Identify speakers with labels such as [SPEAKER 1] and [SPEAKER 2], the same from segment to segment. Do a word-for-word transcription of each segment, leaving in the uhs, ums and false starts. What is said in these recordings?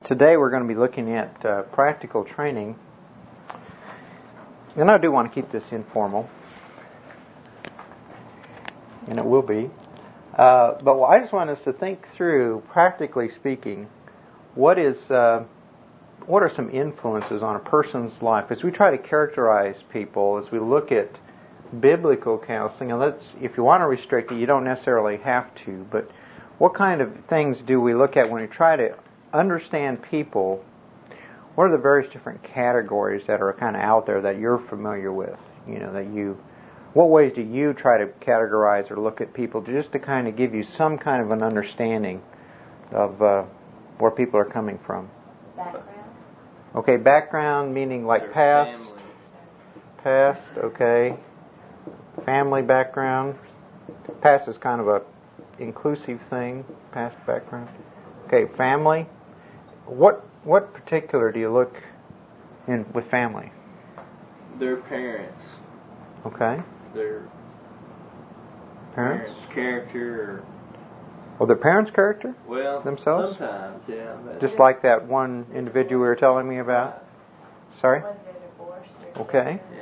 [SPEAKER 1] Today we're going to be looking at uh, practical training, and I do want to keep this informal, and it will be. Uh, but I just want us to think through, practically speaking, what is uh, what are some influences on a person's life as we try to characterize people, as we look at biblical counseling. And let's, if you want to restrict it, you don't necessarily have to. But what kind of things do we look at when we try to understand people? What are the various different categories that are kind of out there that you're familiar with? You know, that you, what ways do you try to categorize or look at people just to kind of give you some kind of an understanding of uh, where people are coming from?
[SPEAKER 2] Background.
[SPEAKER 1] Okay, background meaning like
[SPEAKER 3] Their
[SPEAKER 1] past,
[SPEAKER 3] family.
[SPEAKER 1] past, okay. Family background. Past is kind of a inclusive thing, past background. Okay, family. What what particular do you look in with family?
[SPEAKER 3] Their parents.
[SPEAKER 1] Okay.
[SPEAKER 3] Their
[SPEAKER 1] Parents?
[SPEAKER 3] parents' character. Or,
[SPEAKER 1] Well, their parents' character?
[SPEAKER 3] well,
[SPEAKER 1] Themselves?
[SPEAKER 3] sometimes, yeah. But
[SPEAKER 1] Just like that one individual we were telling me about? Sorry?
[SPEAKER 2] Whether they're divorced or
[SPEAKER 1] Okay.
[SPEAKER 3] Yeah.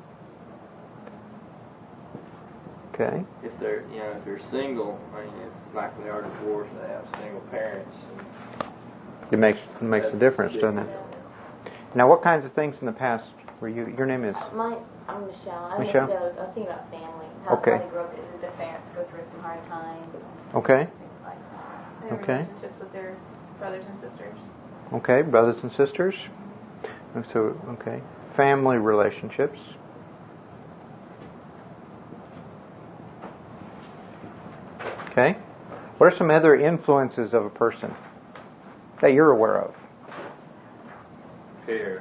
[SPEAKER 1] Okay.
[SPEAKER 3] If they're, you know, if they're single, I mean, if, like they are divorced, they have single parents.
[SPEAKER 1] It makes it makes a difference, doesn't it? Now, what kinds of things in the past were you? Your name is?
[SPEAKER 2] My, I'm Michelle. I
[SPEAKER 1] Michelle?
[SPEAKER 2] Was, I was I was thinking about family. How,
[SPEAKER 1] Okay.
[SPEAKER 2] how they grew up, did their parents go through some hard times?
[SPEAKER 1] Okay.
[SPEAKER 2] Things like that.
[SPEAKER 4] Their
[SPEAKER 1] Okay.
[SPEAKER 4] relationships with their brothers and sisters.
[SPEAKER 1] Okay, brothers and sisters. So, okay, family relationships. Okay. What are some other influences of a person that you're aware of?
[SPEAKER 3] Peers.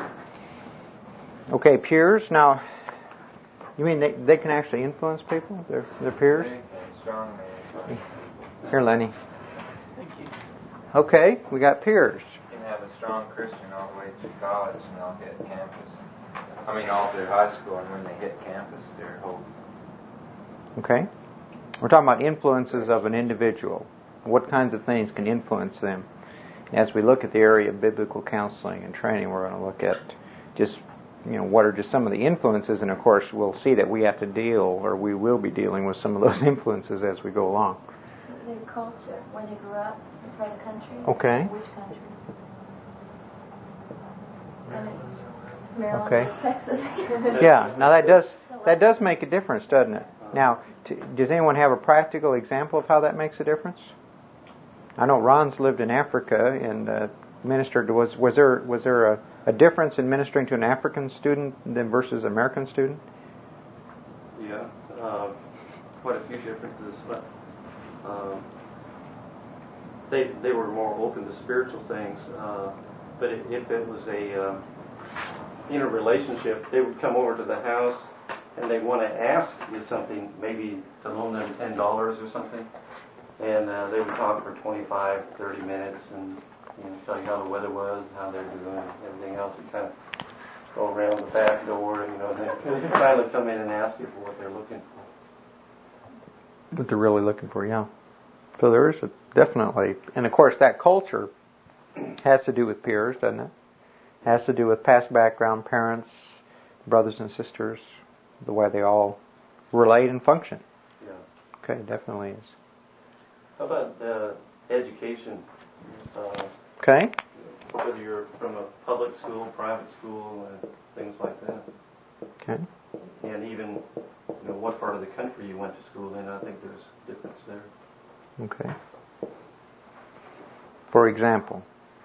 [SPEAKER 1] Okay, peers. Now, you mean they, they can actually influence people? Their their peers?
[SPEAKER 3] Strong man.
[SPEAKER 1] Here, Lenny.
[SPEAKER 3] Thank you.
[SPEAKER 1] Okay, we got peers.
[SPEAKER 5] You can have a strong Christian all the way through college and they'll hit campus. I mean, all through high school, and when they hit campus, their whole...
[SPEAKER 1] Okay. We're talking about influences of an individual. What kinds of things can influence them? As we look at the area of biblical counseling and training, we're going to look at just, you know, what are just some of the influences, and of course we'll see that we have to deal, or we will be dealing with some of those influences as we go along.
[SPEAKER 2] Their culture, where they grew up, in part of the country.
[SPEAKER 1] Okay.
[SPEAKER 2] Which country? Maryland,
[SPEAKER 1] Okay.
[SPEAKER 2] Texas.
[SPEAKER 1] Yeah, now that does that does make a difference, doesn't it? Now, t- does anyone have a practical example of how that makes a difference? I know Ron's lived in Africa and uh, ministered. Was was there was there a, a difference in ministering to an African student than versus an American student?
[SPEAKER 6] Yeah, uh, quite a few differences, but um, they they were more open to spiritual things. Uh, but if if it was a uh, in a relationship, they would come over to the house and they want to ask you something, maybe to loan them ten dollars or something, and uh, they would talk for twenty-five, thirty minutes and, you know, tell you how the weather was, how they're doing, and everything else, and kind of go around the back door, you know, and then finally come in and ask you for what they're looking for.
[SPEAKER 1] What they're really looking for, yeah. So there is a, definitely, and of course that culture has to do with peers, doesn't it? Has to do with past background, parents, brothers and sisters, the way they all relate and function.
[SPEAKER 6] Yeah.
[SPEAKER 1] Okay, definitely is.
[SPEAKER 6] How about uh, education? Uh,
[SPEAKER 1] Okay.
[SPEAKER 6] whether you're from a public school, private school, and things like that.
[SPEAKER 1] Okay.
[SPEAKER 6] And even, you know, what part of the country you went to school in, I think there's a difference there.
[SPEAKER 1] Okay. For example.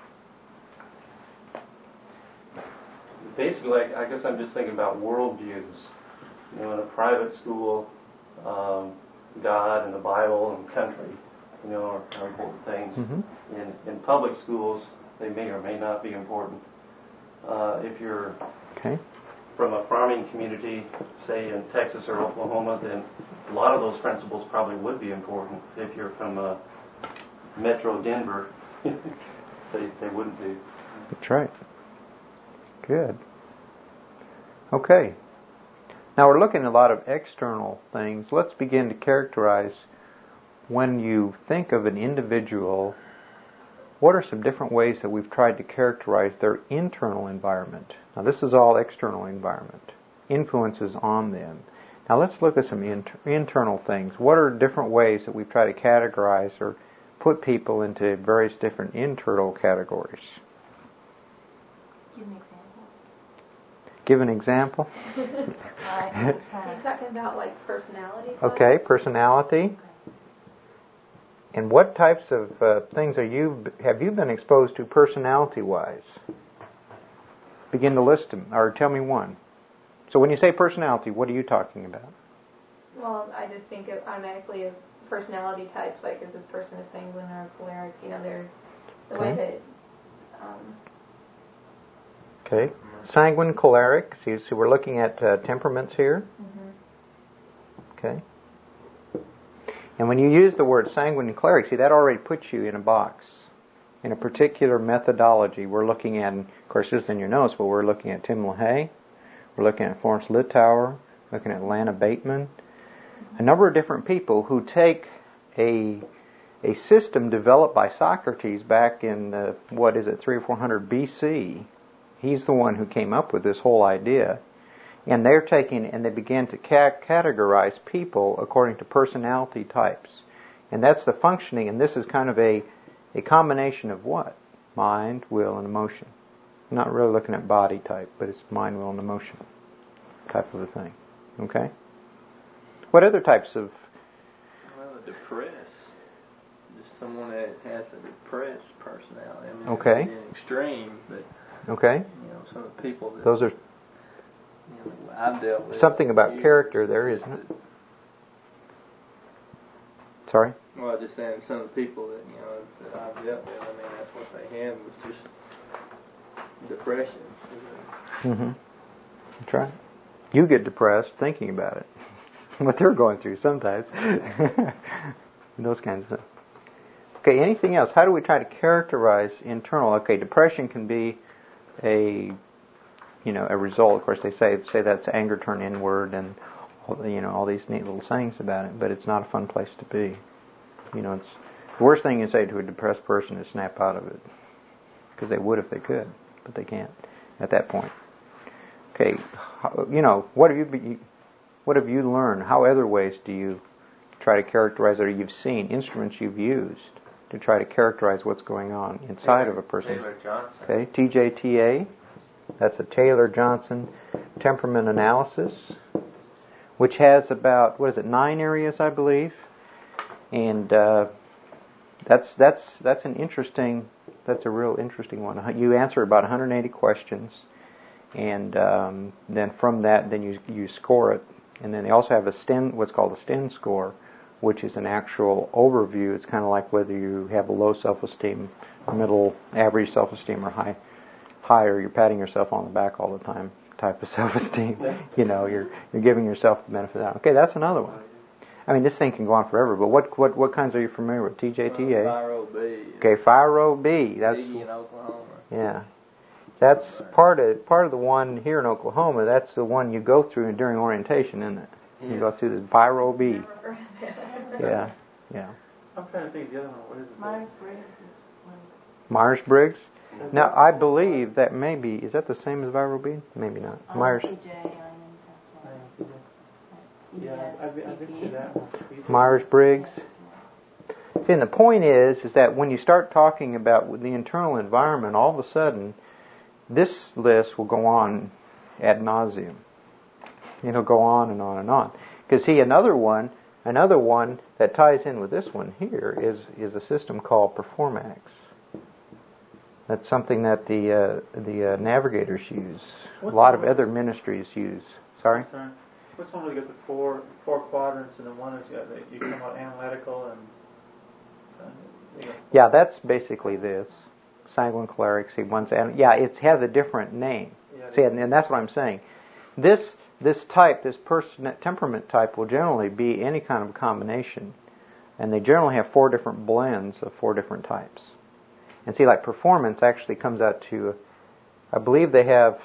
[SPEAKER 6] Basically, I, I guess I'm just thinking about worldviews. You know, in a private school, um, God and the Bible and country, you know, are, are important things.
[SPEAKER 1] Mm-hmm.
[SPEAKER 6] In in public schools, they may or may not be important. Uh, if you're
[SPEAKER 1] Okay.
[SPEAKER 6] from a farming community, say in Texas or Oklahoma, then a lot of those principles probably would be important. If you're from uh, Metro Denver, they they wouldn't be.
[SPEAKER 1] That's right. Good. Okay. Now we're looking at a lot of external things. Let's begin to characterize when you think of an individual, what are some different ways that we've tried to characterize their internal environment? Now, this is all external environment, influences on them. Now, let's look at some inter- internal things. What are different ways that we've tried to categorize or put people into various different internal categories?
[SPEAKER 2] Give an example.
[SPEAKER 1] Give an example.
[SPEAKER 2] Right.
[SPEAKER 4] He's talking about like personality.
[SPEAKER 1] Okay, personality. And what types of uh, things are you have you been exposed to personality-wise? Begin to list them, or tell me one. So when you say personality, what are you talking about?
[SPEAKER 4] Well, I just think of automatically of personality types, like is this person a sanguine or a choleric? You know, they're the way
[SPEAKER 1] Okay.
[SPEAKER 4] that. Um,
[SPEAKER 1] Okay, sanguine, choleric. See, so we're looking at uh, temperaments here.
[SPEAKER 4] mm-hmm.
[SPEAKER 1] Okay. And when you use the word sanguine and choleric, see, that already puts you in a box, in a particular methodology. We're looking at, of course, this is in your notes, but we're looking at Tim LaHaye. We're looking at Florence Littauer, looking at Lana Bateman. A number of different people who take a a system developed by Socrates back in, uh, what is it, three or four hundred B C. He's the one who came up with this whole idea. And they're taking, and they began to ca- categorize people according to personality types. And that's the functioning, and this is kind of a, a combination of what? Mind, will, and emotion. I'm not really looking at body type, but it's mind, will, and emotion type of a thing. Okay? What other types of...
[SPEAKER 3] Well, depressed. Just someone that has a depressed personality. I mean,
[SPEAKER 1] Okay.
[SPEAKER 3] it's an extreme, but
[SPEAKER 1] Okay?
[SPEAKER 3] you know, some of the people that
[SPEAKER 1] Those are
[SPEAKER 3] you know, I've dealt with.
[SPEAKER 1] something about
[SPEAKER 3] years,
[SPEAKER 1] character there, isn't it?
[SPEAKER 3] that-
[SPEAKER 1] Sorry?
[SPEAKER 3] Well, I'm just saying some of the people that you know that I've dealt with. I mean, that's what they had was just depression.
[SPEAKER 1] Mm-hmm. That's right. You get depressed thinking about it. What they're going through sometimes. Those kinds of things. Okay, anything else? How do we try to characterize internal? Okay, depression can be a, you know, a result. Of course, they say say that's anger turned inward, and you know all these neat little sayings about it. But it's not a fun place to be. You know, it's the worst thing you say to a depressed person is snap out of it, because they would if they could, but they can't at that point. Okay, how, you know, what have you be, what have you learned? How other ways do you try to characterize, or you've seen instruments you've used to try to characterize what's going on inside
[SPEAKER 5] Taylor,
[SPEAKER 1] of a person?
[SPEAKER 5] Taylor Johnson.
[SPEAKER 1] Okay, T J T A. That's a Taylor-Johnson temperament analysis, which has about, what is it, nine areas, I believe, and uh, that's that's that's an interesting, that's a real interesting one. You answer about one hundred eighty questions, and um, then from that, then you you score it, and then they also have a STEN, what's called a STEN score, which is an actual overview. It's kind of like whether you have a low self-esteem, middle, average self-esteem, or high. Higher, you're patting yourself on the back all the time type of self-esteem. You know, you're you're giving yourself the benefit of that. Okay, that's another one. I mean, this thing can go on forever, but what what what kinds are you familiar with? T J T A?
[SPEAKER 3] Firo B.
[SPEAKER 1] Okay, Firo B. That's
[SPEAKER 3] B in Oklahoma.
[SPEAKER 1] yeah. That's part of part of the one here in Oklahoma. That's the one you go through during orientation, isn't it? You
[SPEAKER 3] Yes.
[SPEAKER 1] go through this Firo B. Yeah, yeah.
[SPEAKER 6] I'm trying to think of the other one. What is it?
[SPEAKER 2] Myers-Briggs is one.
[SPEAKER 1] Myers-Briggs. Now, I believe that maybe, is that the same as Viro B? Maybe not.
[SPEAKER 2] I'm
[SPEAKER 1] Myers,
[SPEAKER 2] T J, I'm in
[SPEAKER 6] Yeah, I've been, I've been through that one.
[SPEAKER 1] Myers-Briggs. See, and the point is, is that when you start talking about the internal environment, all of a sudden, this list will go on ad nauseum. It'll go on and on and on. Because see, another one, another one that ties in with this one here is is a system called Performax. That's something that the uh, the uh, navigators use.
[SPEAKER 6] What's
[SPEAKER 1] a lot
[SPEAKER 6] the
[SPEAKER 1] of
[SPEAKER 6] one?
[SPEAKER 1] other ministries use. Sorry?
[SPEAKER 6] Sorry. What's one where you got the four four quadrants, and then one is got the, you come out analytical and. Uh, you know.
[SPEAKER 1] Yeah, that's basically this. Sanguine, choleric, see, one's, and yeah, it has a different name.
[SPEAKER 6] Yeah,
[SPEAKER 1] See, and, and that's what I'm saying. This this type, this person temperament type, will generally be any kind of combination, and they generally have four different blends of four different types. And see, like performance actually comes out to, I believe they have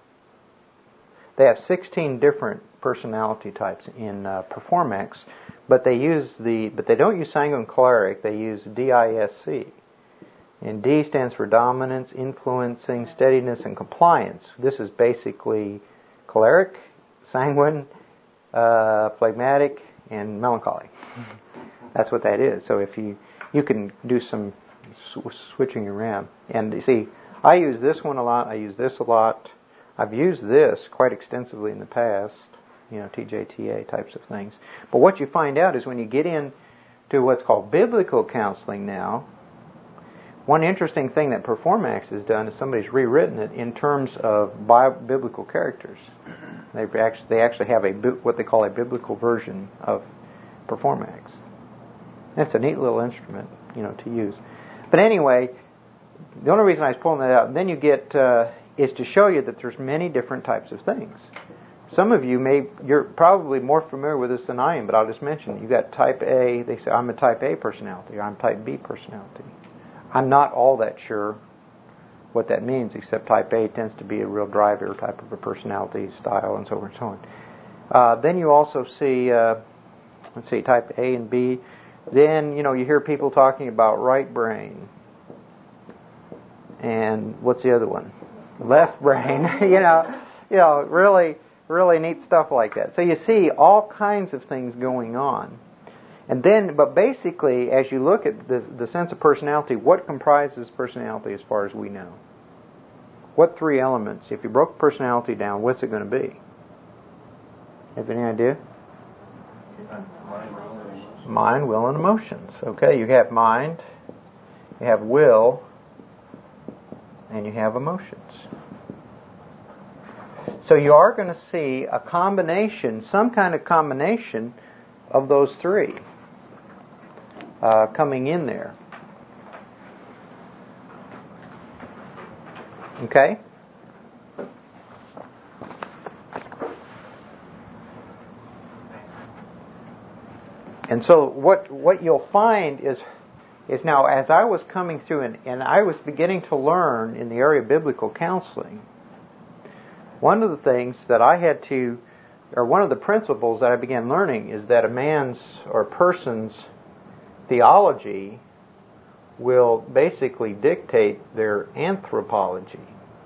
[SPEAKER 1] they have sixteen different personality types in uh, Performax, but they use the but they don't use sanguine choleric. They use D I S C. And D stands for dominance, influencing, steadiness, and compliance. This is basically choleric, sanguine, uh, phlegmatic, and melancholy. That's what that is. So if you you can do some sw- switching around. And you see, I use this one a lot. I use this a lot. I've used this quite extensively in the past. You know, T J T A types of things. But what you find out is when you get in to what's called biblical counseling now, one interesting thing that Performax has done is somebody's rewritten it in terms of bi- biblical characters. They actually they actually have a what they call a biblical version of Performax. It's a neat little instrument, you know, to use. But anyway, the only reason I was pulling that out, then you get uh, is to show you that there's many different types of things. Some of you may you're probably more familiar with this than I am, but I'll just mention you got type A. They say I'm a type A personality, or I'm type B personality. I'm not all that sure what that means, except type A tends to be a real driver type of a personality style and so on and so on. Uh, then you also see, uh, let's see, type A and B. Then, you know, you hear people talking about right brain. And what's the other one? Left brain. you know, you know, really, really neat stuff like that. So you see all kinds of things going on. And then, but basically, as you look at the, the sense of personality, what comprises personality as far as we know? What three elements? If you broke personality down, what's it going to be? Have any idea? Mind, will, and emotions. Okay, you have mind, you have will, and you have emotions. So you are going to see a combination, some kind of combination of those three. Uh, coming in there. Okay? And so what what you'll find is is now as I was coming through and, and I was beginning to learn in the area of biblical counseling, one of the things that I had to, or one of the principles that I began learning is that a man's or a person's theology will basically dictate their anthropology,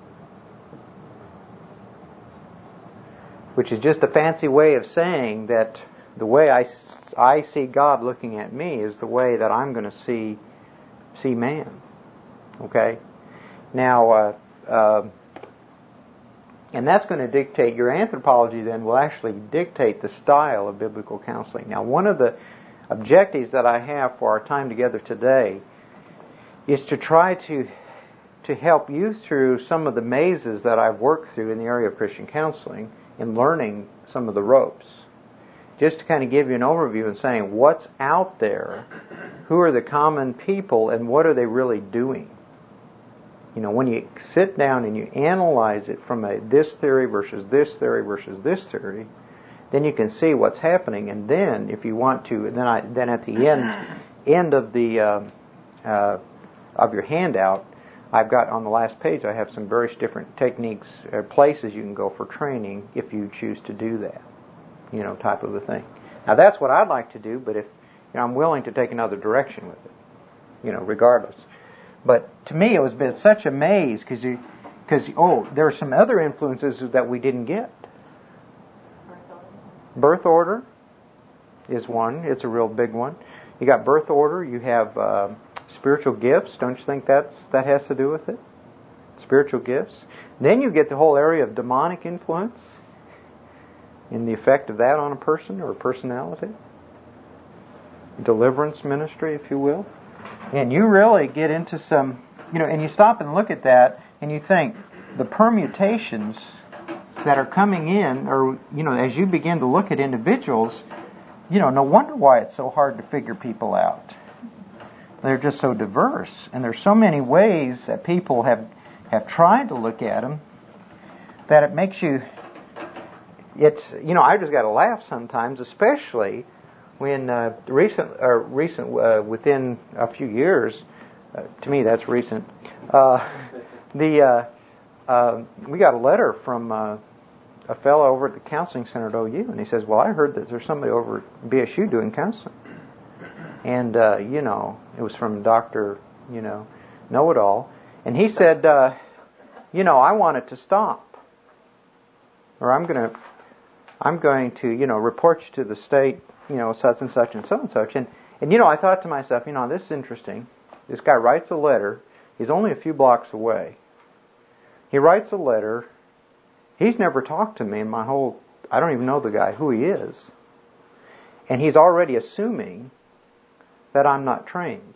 [SPEAKER 1] which is just a fancy way of saying that the way I, I see God looking at me is the way that I'm going to see see man. Okay? Now, uh, uh, and that's going to dictate, your anthropology then will actually dictate the style of biblical counseling. Now, one of the objectives that I have for our time together today is to try to to help you through some of the mazes that I've worked through in the area of Christian counseling in learning some of the ropes. Just to kind of give you an overview and saying what's out there, who are the common people, and what are they really doing. You know, when you sit down and you analyze it from a this theory versus this theory versus this theory, then you can see what's happening, and then if you want to, then I then at the end end of the uh, uh, of your handout, I've got on the last page I have some various different techniques or places you can go for training if you choose to do that, you know, type of a thing. Now that's what I'd like to do, but if you know, I'm willing to take another direction with it, you know, regardless. But to me, it was been such a maze because you because oh, there are some other influences that we didn't get. Birth order is one. It's a real big one. You got birth order. You have uh, spiritual gifts. Don't you think that's that has to do with it? Spiritual gifts. Then you get the whole area of demonic influence and the effect of that on a person or a personality. Deliverance ministry, if you will. And you really get into some, you know, and you stop and look at that and you think the permutations that are coming in, or, you know, as you begin to look at individuals, you know, no wonder why it's so hard to figure people out. They're just so diverse, and there's so many ways that people have have tried to look at them that it makes you, it's, you know, I just got to laugh sometimes, especially when uh, recent, or recent, uh, within a few years, uh, to me that's recent, uh, the, uh, uh, we got a letter from uh, a fellow over at the counseling center at O U, and he says, well, I heard that there's somebody over at B S U doing counseling. And, uh, you know, it was from Doctor, you know, know-it-all. And he said, uh, you know, I want it to stop. Or I'm going to, I'm going to, you know, report you to the state, you know, such and such and so and such. And, and, you know, I thought to myself, you know, this is interesting. This guy writes a letter. He's only a few blocks away. He writes a letter. He's never talked to me in my whole, I don't even know the guy, who he is. And he's already assuming that I'm not trained.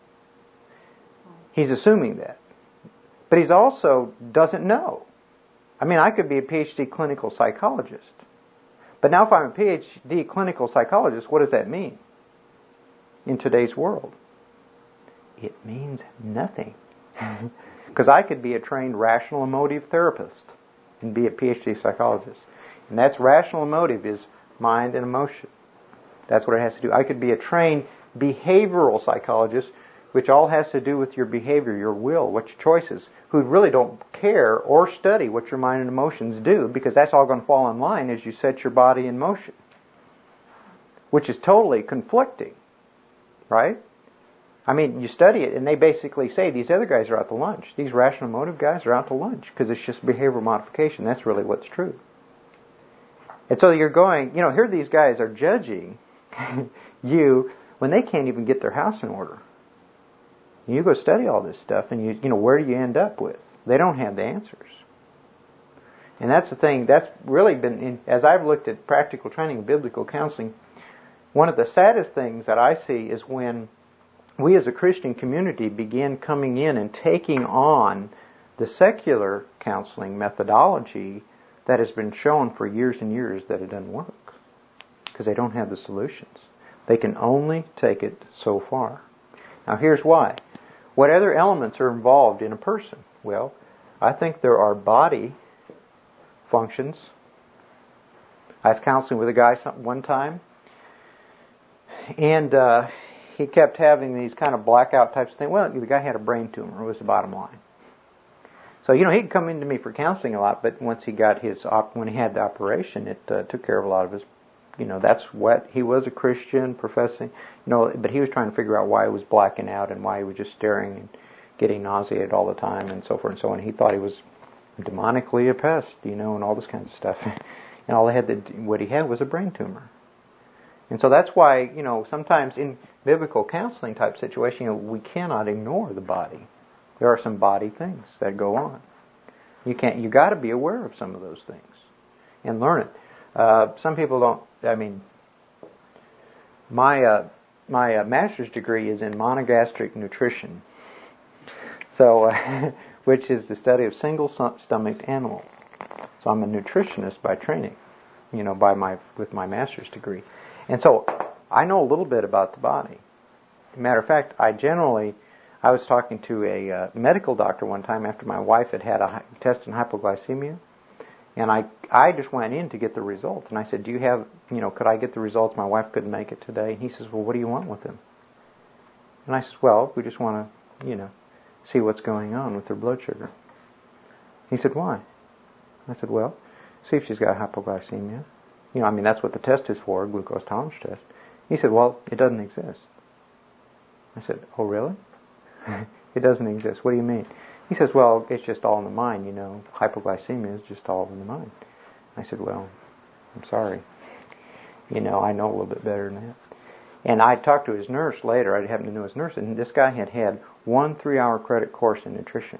[SPEAKER 1] He's assuming that. But he's also doesn't know. I mean, I could be a P H D clinical psychologist. But now if I'm a P H D clinical psychologist, what does that mean in today's world? It means nothing. Because I could be a trained rational emotive therapist and be a P H D psychologist. And that's rational emotive is mind and emotion. That's what it has to do. I could be a trained behavioral psychologist, which all has to do with your behavior, your will, what your choices, who really don't care or study what your mind and emotions do, because that's all going to fall in line as you set your body in motion, which is totally conflicting, right? I mean, you study it, and they basically say these other guys are out to lunch. These rational emotive guys are out to lunch because it's just behavioral modification. That's really what's true. And so you're going, you know, here these guys are judging you when they can't even get their house in order. You go study all this stuff, and you, you know, where do you end up with? They don't have the answers. And that's the thing, that's really been, in, as I've looked at practical training and biblical counseling, one of the saddest things that I see is when we as a Christian community begin coming in and taking on the secular counseling methodology that has been shown for years and years that it doesn't work. Because they don't have the solutions. They can only take it so far. Now here's why. What other elements are involved in a person? Well, I think there are body functions. I was counseling with a guy some, one time, and uh, he kept having these kind of blackout types of things. Well, the guy had a brain tumor, was the bottom line. So, you know, he'd come into me for counseling a lot, but once he got his, op- when he had the operation, it uh, took care of a lot of his, you know, that's what, he was a Christian, professing, you know, but he was trying to figure out why he was blacking out and why he was just staring and getting nauseated all the time and so forth and so on. He thought he was demonically oppressed, you know, and all this kind of stuff. And all he had, to, what he had was a brain tumor. And so that's why, you know, sometimes in biblical counseling type situation, you know, we cannot ignore the body. There are some body things that go on. You can't, you got to be aware of some of those things and learn it. Uh, some people don't, I mean, my, uh, my uh, master's degree is in monogastric nutrition. So, uh, which is the study of single-stomached animals. So I'm a nutritionist by training, you know, by my, with my master's degree. And so I know a little bit about the body. Matter of fact, I generally, I was talking to a uh, medical doctor one time after my wife had had a test in hypoglycemia, and I I just went in to get the results, and I said, do you have, you know, could I get the results? My wife couldn't make it today. And he says, well, what do you want with them? And I said, well, we just want to, you know, see what's going on with her blood sugar. He said, why? I said, well, see if she's got hypoglycemia. You know, I mean, that's what the test is for, glucose tolerance test. He said, well, it doesn't exist. I said, oh, really? It doesn't exist. What do you mean? He says, well, it's just all in the mind, you know. Hypoglycemia is just all in the mind. I said, well, I'm sorry. You know, I know a little bit better than that. And I talked to his nurse later. I happened to know his nurse, and this guy had had one three-hour credit course in nutrition.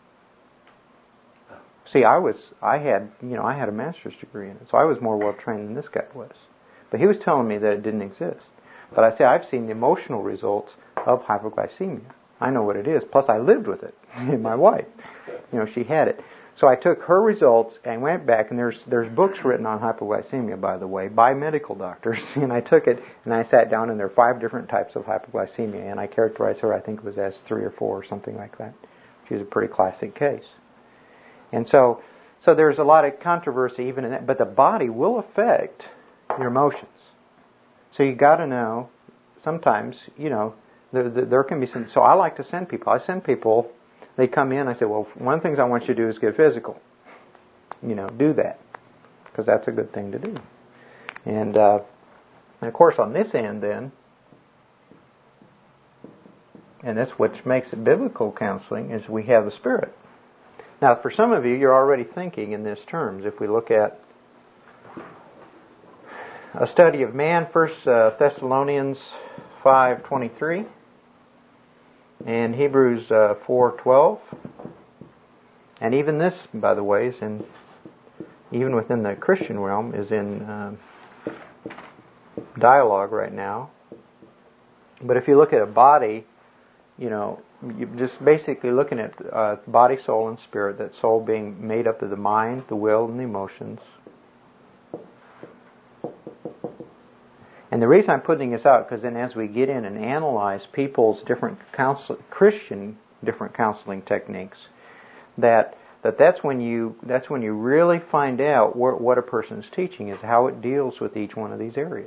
[SPEAKER 1] See, I was, I had, you know, I had a master's degree in it, so I was more well-trained than this guy was. But he was telling me that it didn't exist. But I say, I've seen the emotional results of hypoglycemia. I know what it is. Plus, I lived with it. My wife, you know, she had it. So I took her results and went back, and there's there's books written on hypoglycemia, by the way, by medical doctors. And I took it, and I sat down, and there are five different types of hypoglycemia, and I characterized her, I think it was as three or four or something like that. She was a pretty classic case. And so, so there's a lot of controversy even in that, but the body will affect your emotions. So you got to know. Sometimes, you know, there, there, there can be some. So I like to send people. I send people. They come in. I say, well, one of the things I want you to do is get physical. You know, do that because that's a good thing to do. And, uh, and of course, on this end, then, And that's what makes it biblical counseling, is we have the Spirit. Now, for some of you, you're already thinking in these terms. If we look at a study of man, First uh, Thessalonians five twenty-three and Hebrews uh, four twelve, and even this, by the way, is in even within the Christian realm, is in uh, dialogue right now. But if you look at a body, you know, you're just basically looking at uh, body, soul, and spirit. That soul being made up of the mind, the will, and the emotions. And the reason I'm putting this out, because then as we get in and analyze people's different counsel, Christian different counseling techniques, that that that's when you that's when you really find out what, what a person's teaching is, how it deals with each one of these areas.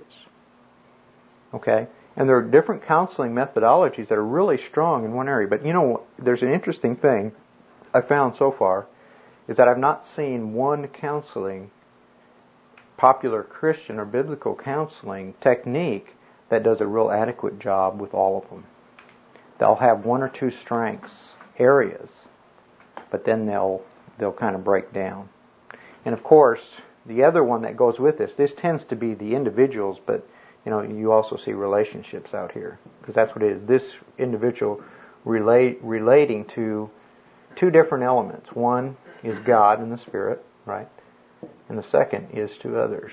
[SPEAKER 1] Okay? And there are different counseling methodologies that are really strong in one area. But you know, there's an interesting thing I found so far, is that I've not seen one counseling, popular Christian or biblical counseling technique that does a real adequate job with all of them. They'll have one or two strengths, areas, but then they'll they'll kind of break down. And of course, the other one that goes with this, this tends to be the individuals, but you know, you also see relationships out here, because that's what it is. This individual relate relating to two different elements. One is God and the Spirit, right? And the second is to others.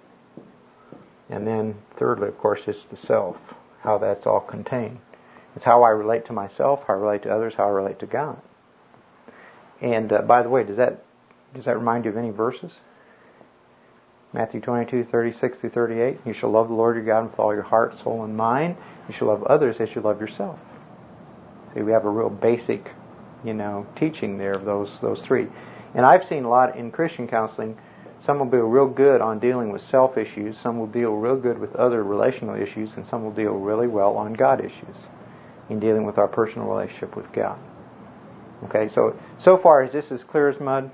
[SPEAKER 1] And then thirdly, of course, it's the self, how that's all contained. It's how I relate to myself, how I relate to others, how I relate to God. And uh, by the way, does that does that remind you of any verses? Matthew twenty-two, thirty-six through thirty-eight. You shall love the Lord your God with all your heart, soul, and mind. You shall love others as you love yourself. See, we have a real basic, you know, teaching there of those those three. And I've seen a lot in Christian counseling. Some will be real good on dealing with self issues. Some will deal real good with other relational issues, and some will deal really well on God issues in dealing with our personal relationship with God. Okay, so so far is this as clear as mud?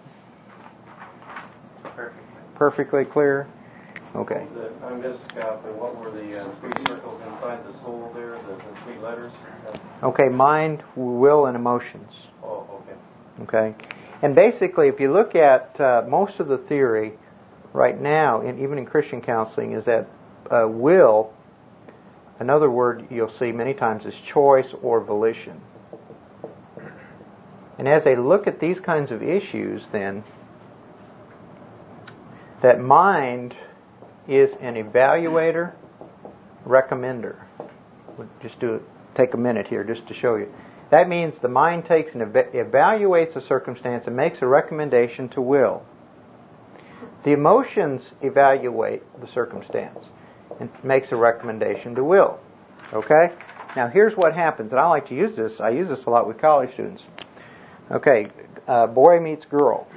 [SPEAKER 5] Perfectly.
[SPEAKER 1] Perfectly clear? Okay.
[SPEAKER 6] The, I missed, Scott, but what were the uh, three circles inside the soul there, the, the three letters?
[SPEAKER 1] Okay, mind, will, and emotions.
[SPEAKER 6] Oh, okay.
[SPEAKER 1] Okay? And basically, if you look at uh, most of the theory right now, and even in Christian counseling, is that uh, will, another word you'll see many times is choice or volition. And as they look at these kinds of issues, then, that mind is an evaluator, recommender. We'll just do it, take a minute here just to show you. That means the mind takes and ev- evaluates a circumstance and makes a recommendation to will. The emotions evaluate the circumstance and makes a recommendation to will. Okay? Now here's what happens, and I like to use this. I use this a lot with college students. Okay, uh, boy meets girl.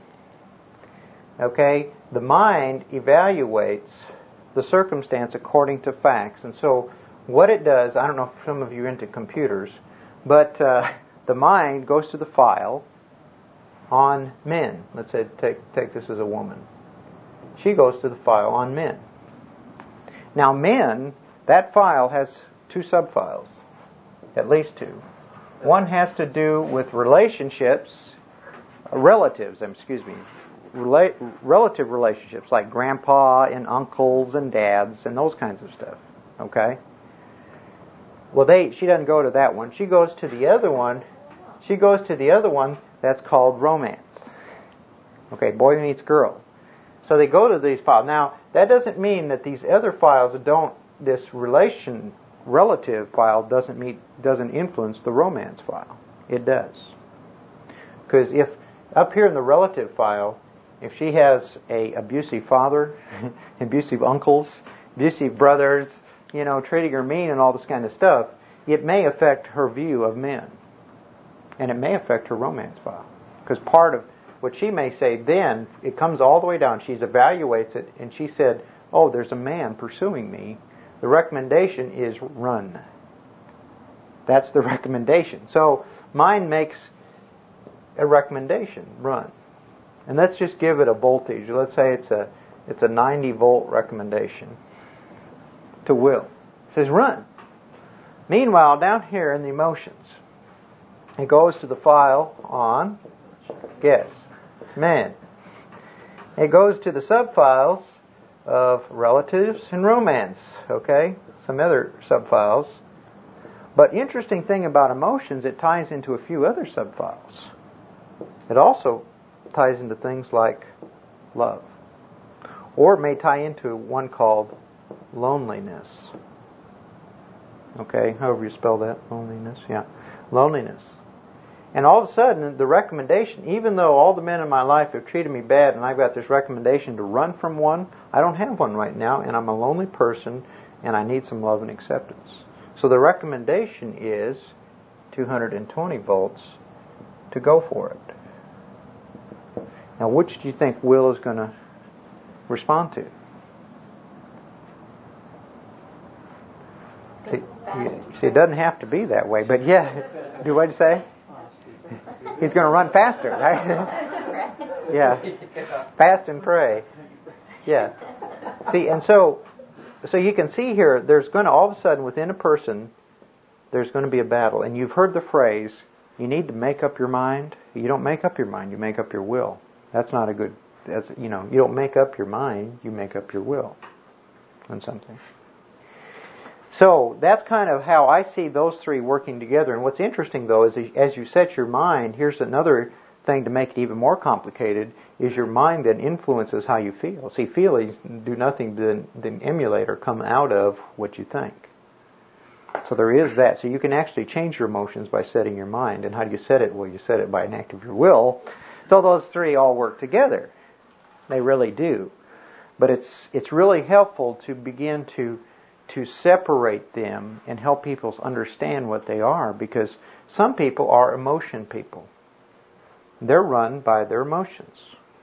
[SPEAKER 1] Okay, the mind evaluates the circumstance according to facts. And so what it does, I don't know if some of you are into computers, but uh, the mind goes to the file on men. Let's say take take this as a woman. She goes to the file on men. Now men, that file has two subfiles, at least two. One has to do with relationships, uh, relatives, excuse me, rela- relative relationships like grandpa and uncles and dads and those kinds of stuff. Okay? Well, they she doesn't go to that one. She goes to the other one. She goes to the other one that's called romance. Okay, boy meets girl. So they go to these files. Now, that doesn't mean that these other files don't, this relation relative file doesn't meet, doesn't influence the romance file. It does. Because if, up here in the relative file, if she has a abusive father, abusive uncles, abusive brothers, you know, treating her mean and all this kind of stuff, it may affect her view of men. And it may affect her romance file. Because part of what she may say then, it comes all the way down. She evaluates it, and she said, oh, there's a man pursuing me. The recommendation is run. That's the recommendation. So mine makes a recommendation, run. And let's just give it a voltage. Let's say it's a it's a ninety volt recommendation to will. It says run. Meanwhile, down here in the emotions, it goes to the file on, guess, men. It goes to the subfiles of relatives and romance, okay? Some other subfiles. But interesting thing about emotions, it ties into a few other subfiles. It also ties into things like love. Or it may tie into one called loneliness. Okay, however you spell that, loneliness, yeah. Loneliness. And all of a sudden, the recommendation, even though all the men in my life have treated me bad and I've got this recommendation to run from one, I don't have one right now and I'm a lonely person and I need some love and acceptance. So the recommendation is two hundred twenty volts to go for it. Now, which do you think Will is going to respond to? See, you, see, it doesn't have to be that way, but yeah. Do what you say? He's going to run faster, right? Yeah. Fast and pray. Yeah. See, and so, so you can see here, there's going to, all of a sudden, within a person, there's going to be a battle. And you've heard the phrase, you need to make up your mind. You don't make up your mind, you make up your will. That's not a good, that's, you know, you don't make up your mind, you make up your will on something. So that's kind of how I see those three working together. And what's interesting, though, is as you set your mind, here's another thing to make it even more complicated, is your mind then influences how you feel. See, feelings do nothing than, than emulate or come out of what you think. So there is that. So you can actually change your emotions by setting your mind. And how do you set it? Well, you set it by an act of your will. So those three all work together. They really do. But it's it's really helpful to begin to to separate them and help people understand what they are, because some people are emotion people. They're run by their emotions.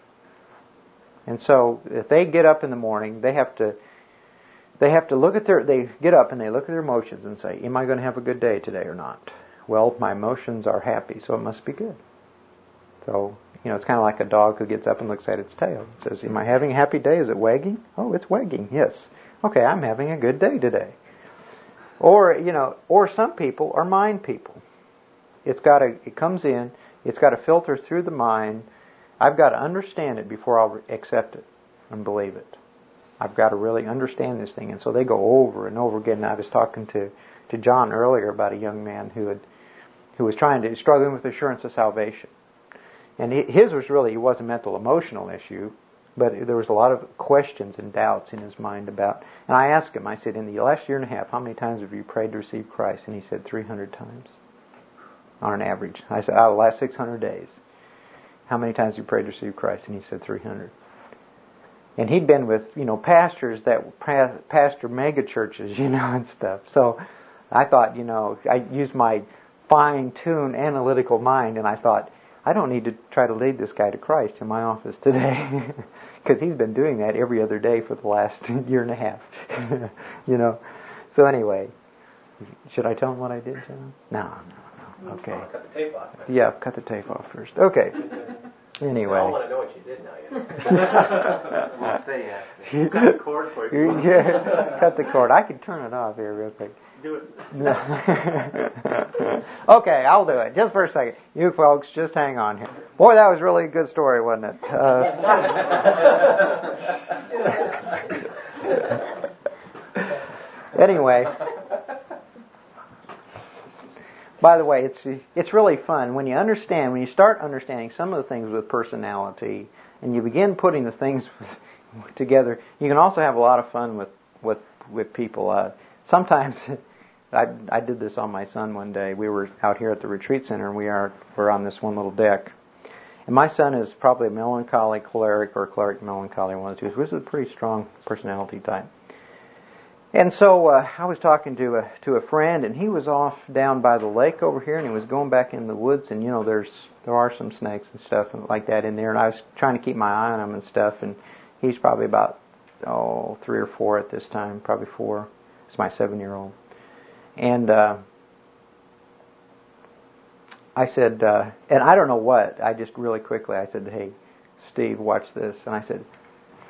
[SPEAKER 1] And so if they get up in the morning, they have to they have to look at their they get up and they look at their emotions and say, am I going to have a good day today or not? Well, my emotions are happy, so it must be good. So, you know, it's kind of like a dog who gets up and looks at its tail and says, am I having a happy day? Is it wagging? Oh, it's wagging. Yes. Okay, I'm having a good day today. Or, you know, or some people are mind people. It's got to, it comes in, it's got to filter through the mind. I've got to understand it before I'll accept it and believe it. I've got to really understand this thing. And so they go over and over again. And I was talking to, to John earlier about a young man who had, who was trying to, struggling with assurance of salvation. And his was really, it was a mental emotional issue, but there was a lot of questions and doubts in his mind about, and I asked him, I said, in the last year and a half, how many times have you prayed to receive Christ? And he said, three hundred times on an average. I said, out of the last six hundred days, how many times have you prayed to receive Christ? And he said, three hundred. And he'd been with, you know, pastors that pastor mega churches, you know, and stuff. So I thought, you know, I used my fine-tuned analytical mind, and I thought, I don't need to try to lead this guy to Christ in my office today, because he's been doing that every other day for the last year and a half. You know. So anyway, should I tell him what I did, John? No, no, no. Okay.
[SPEAKER 6] Cut the tape off.
[SPEAKER 1] Yeah, cut the tape off first. Okay. Anyway.
[SPEAKER 6] I want to know what you did now. You
[SPEAKER 5] We'll stay after.
[SPEAKER 6] know. Cut the cord for you.
[SPEAKER 1] Yeah, cut the cord. I can turn it off here real quick.
[SPEAKER 6] Do it.
[SPEAKER 1] No. Okay, I'll do it. Just for a second. You folks, just hang on here. Boy, that was really a good story, wasn't it? Uh, anyway. By the way, it's it's really fun when you understand, when you start understanding some of the things with personality, and you begin putting the things together. You can also have a lot of fun with with with people. Uh, sometimes, I I did this on my son one day. We were out here at the retreat center, and we are we're on this one little deck. And my son is probably a melancholy choleric or choleric melancholy, one of the two, which is a pretty strong personality type. And so uh, I was talking to a to a friend, and he was off down by the lake over here, and he was going back in the woods, and you know, there's there are some snakes and stuff like that in there, and I was trying to keep my eye on him and stuff, and he's probably about oh three or four at this time, probably four. It's my seven-year-old, and uh, I said, uh, and I don't know what, I just really quickly I said, hey, Steve, watch this, and I said,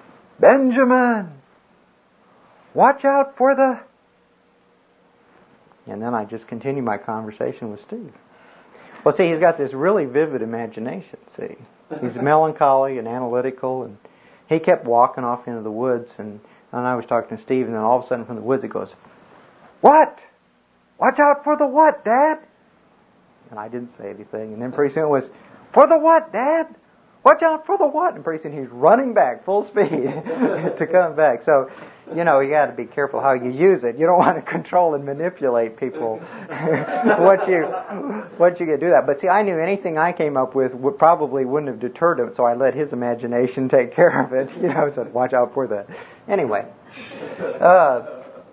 [SPEAKER 1] Benjamin, watch out for the And then I just continue my conversation with Steve. Well, see, he's got this really vivid imagination, see. He's melancholy and analytical, and he kept walking off into the woods, and, and I was talking to Steve, and then all of a sudden from the woods it goes, "What? Watch out for the what, Dad?" And I didn't say anything, and then pretty soon it was, "For the what, Dad? Watch out for the what?" And pretty soon he's running back full speed to come back. So, you know, you got to be careful how you use it. You don't want to control and manipulate people once you once you get to do that. But see, I knew anything I came up with would probably wouldn't have deterred him, so I let his imagination take care of it. You know, said, "Watch out for that." Anyway, uh,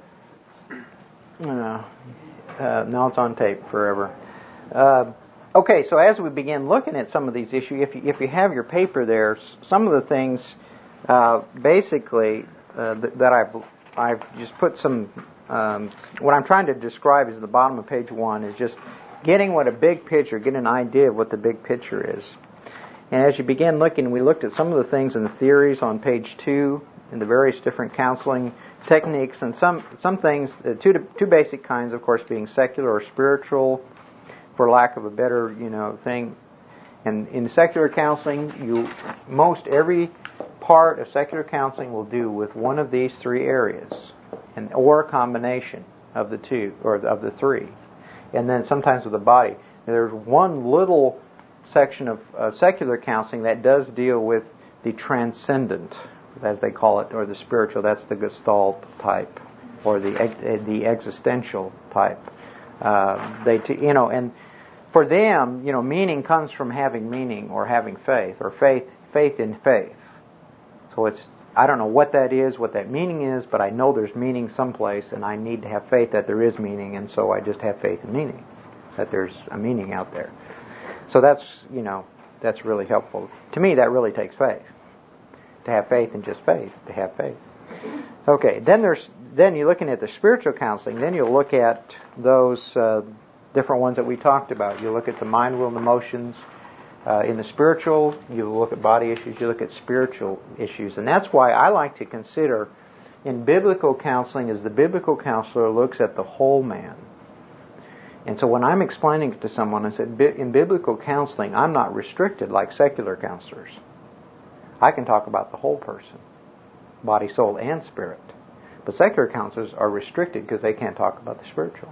[SPEAKER 1] uh, uh, now it's on tape forever. Uh, Okay, so as we begin looking at some of these issues, if you, if you have your paper there, some of the things, uh, basically, uh, th- that I've I've just put some. Um, what I'm trying to describe is at the bottom of page one is just getting what a big picture, getting an idea of what the big picture is. And as you begin looking, we looked at some of the things in the theories on page two, and the various different counseling techniques, and some some things. Uh, two two basic kinds, of course, being secular or spiritual, for lack of a better, you know, thing. And in secular counseling, you most every part of secular counseling will do with one of these three areas, and or a combination of the two or of the three, and then sometimes with the body. There's one little section of, of secular counseling that does deal with the transcendent, as they call it, or the spiritual. That's the Gestalt type, or the the existential type. Uh, they, t- you know, and for them, you know, meaning comes from having meaning or having faith, or faith, faith in faith. So it's, I don't know what that is, what that meaning is, but I know there's meaning someplace, and I need to have faith that there is meaning, and so I just have faith in meaning, that there's a meaning out there. So that's, you know, that's really helpful. To me, that really takes faith. To have faith in just faith, to have faith. Okay, then there's, then you're looking at the spiritual counseling, then you'll look at those uh, different ones that we talked about. You look at the mind, will, and emotions. Uh, in the spiritual, you look at body issues, you look at spiritual issues. And that's why I like to consider in biblical counseling as the biblical counselor looks at the whole man. And so when I'm explaining it to someone, I said, in biblical counseling, I'm not restricted like secular counselors. I can talk about the whole person, body, soul, and spirit. But secular counselors are restricted because they can't talk about the spiritual.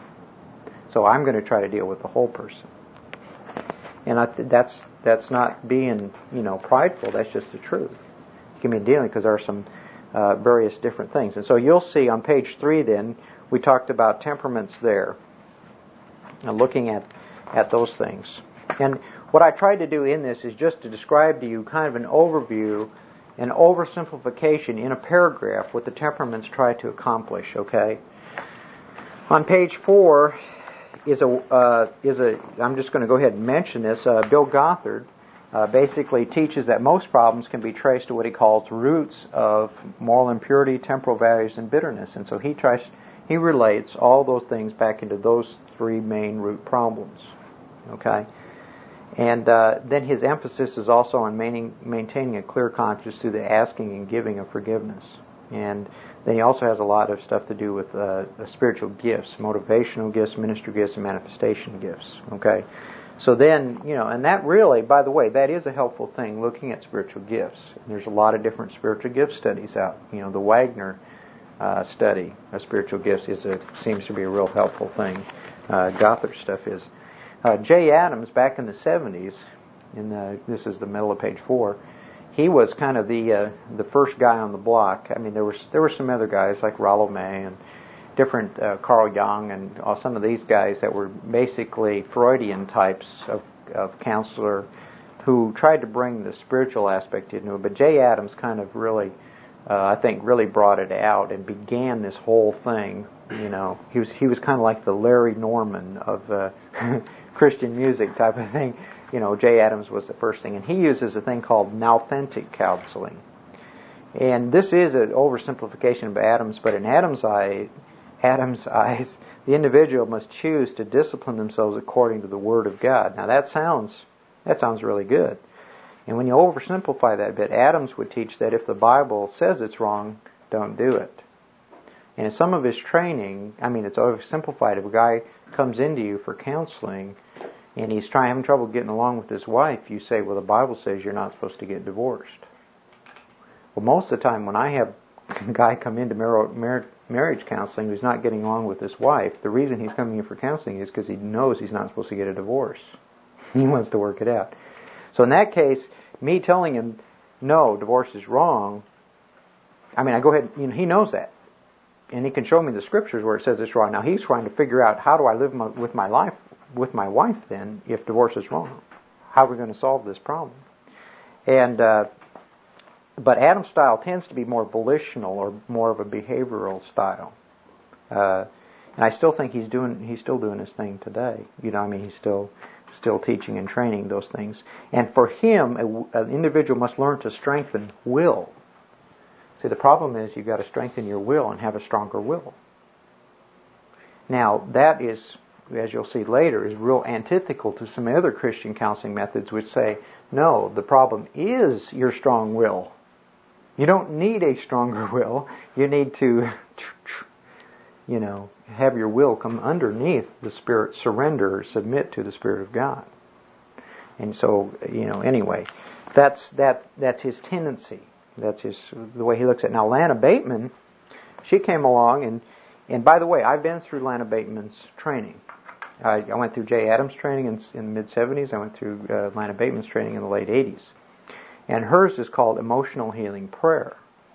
[SPEAKER 1] So I'm going to try to deal with the whole person. And I th- that's that's not being, you know, prideful. That's just the truth. You can be dealing because there are some uh, various different things. And so you'll see on page three then, we talked about temperaments there. And looking at, at those things. And what I tried to do in this is just to describe to you kind of an overview, an oversimplification in a paragraph what the temperaments try to accomplish, okay? On page four is a, uh, is a I'm just going to go ahead and mention this. Uh, Bill Gothard uh, basically teaches that most problems can be traced to what he calls roots of moral impurity, temporal values, and bitterness. And so he tries, he relates all those things back into those three main root problems, okay? And uh, then his emphasis is also on maintaining, maintaining a clear conscience through the asking and giving of forgiveness. And then he also has a lot of stuff to do with uh, spiritual gifts, motivational gifts, ministry gifts, and manifestation gifts. Okay, so then, you know, and that really, by the way, that is a helpful thing, looking at spiritual gifts. And there's a lot of different spiritual gift studies out. You know, the Wagner uh, study of spiritual gifts is a, seems to be a real helpful thing. Uh, Gothard stuff is. Uh, Jay Adams, back in the seventies, in the, this is the middle of page four, he was kind of the uh, the first guy on the block. I mean, there was there were some other guys like Rollo May and different uh, Carl Jung and uh, some of these guys that were basically Freudian types of, of counselor who tried to bring the spiritual aspect into it. But Jay Adams kind of really, uh, I think, really brought it out and began this whole thing. You know, he was he was kind of like the Larry Norman of uh, Christian music type of thing. You know, Jay Adams was the first thing, and he uses a thing called authentic counseling. And this is an oversimplification of Adams, but in Adams' eye, Adams' eyes, the individual must choose to discipline themselves according to the Word of God. Now that sounds that sounds really good. And when you oversimplify that a bit, Adams would teach that if the Bible says it's wrong, don't do it. And in some of his training, I mean, it's oversimplified. If a guy comes into you for counseling and he's trying having trouble getting along with his wife, you say, well, the Bible says you're not supposed to get divorced. Well, most of the time when I have a guy come into mar- mar- marriage counseling who's not getting along with his wife, the reason he's coming in for counseling is because he knows he's not supposed to get a divorce. He wants to work it out. So in that case, me telling him, no, divorce is wrong, I mean, I go ahead, you know, he knows that. And he can show me the scriptures where it says it's wrong. Now he's trying to figure out, how do I live my, with my life, with my wife then, if divorce is wrong? How are we going to solve this problem? And, uh, but Adam's style tends to be more volitional or more of a behavioral style. Uh, and I still think he's doing, he's still doing his thing today. You know, I mean, he's still, still teaching and training those things. And for him, a, an individual must learn to strengthen will. See, the problem is you've got to strengthen your will and have a stronger will. Now, that is, as you'll see later, is real antithetical to some other Christian counseling methods which say, no, the problem is your strong will. You don't need a stronger will. You need to, you know, have your will come underneath the Spirit, surrender or submit to the Spirit of God. And so, you know, anyway, that's that that's his tendency. That's his the way he looks at it. Now, Lana Bateman, she came along, and and by the way, I've been through Lana Bateman's training. I, I went through Jay Adams' training in, in the mid seventies. I went through uh, Lana Bateman's training in the late eighties. And hers is called Emotional Healing Prayer.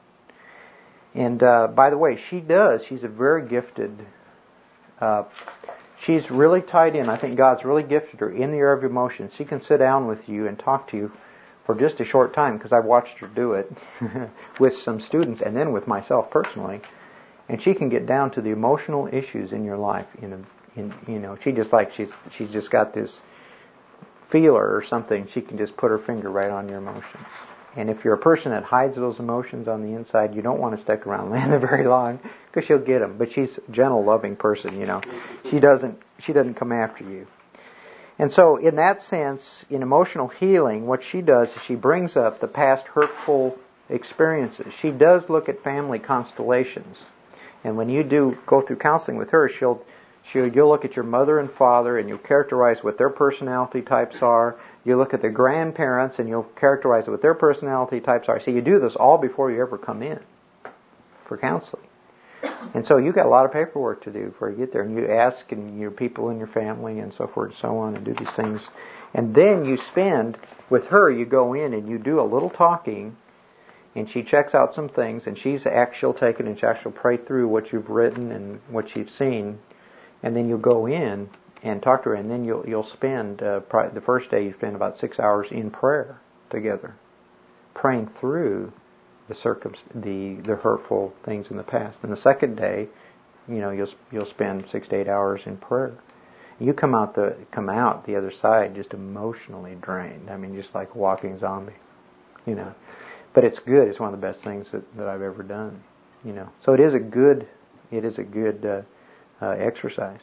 [SPEAKER 1] And uh, by the way, she does. She's a very gifted. Uh, she's really tied in. I think God's really gifted her in the area of emotions. She can sit down with you and talk to you for just a short time, because I've watched her do it with some students and then with myself personally. And she can get down to the emotional issues in your life. In, a, in you know, she just like she's she's just got this feeler or something. She can just put her finger right on your emotions. And if you're a person that hides those emotions on the inside, you don't want to stick around Lana very long, because she'll get them. But she's a gentle, loving person. You know, she doesn't she doesn't come after you. And so in that sense, in emotional healing, what she does is she brings up the past hurtful experiences. She does look at family constellations. And when you do go through counseling with her, she'll, she'll you'll look at your mother and father, and you'll characterize what their personality types are. You look at the grandparents, and you'll characterize what their personality types are. So you do this all before you ever come in for counseling. And so you've got a lot of paperwork to do before you get there. And you ask and your people in your family and so forth and so on, and do these things. And then you spend, with her, you go in and you do a little talking, and she checks out some things, and she's actually, she'll take it and she'll actually pray through what you've written and what you've seen. And then you'll go in and talk to her, and then you'll you'll spend, uh, the first day you spend about six hours in prayer together, praying through the circum the the hurtful things in the past. And the second day, you know, you'll you'll spend six to eight hours in prayer. You come out the come out the other side just emotionally drained. I mean, just like a walking zombie, you know. But it's good. It's one of the best things that, that I've ever done, you know. So it is a good it is a good uh, uh, exercise.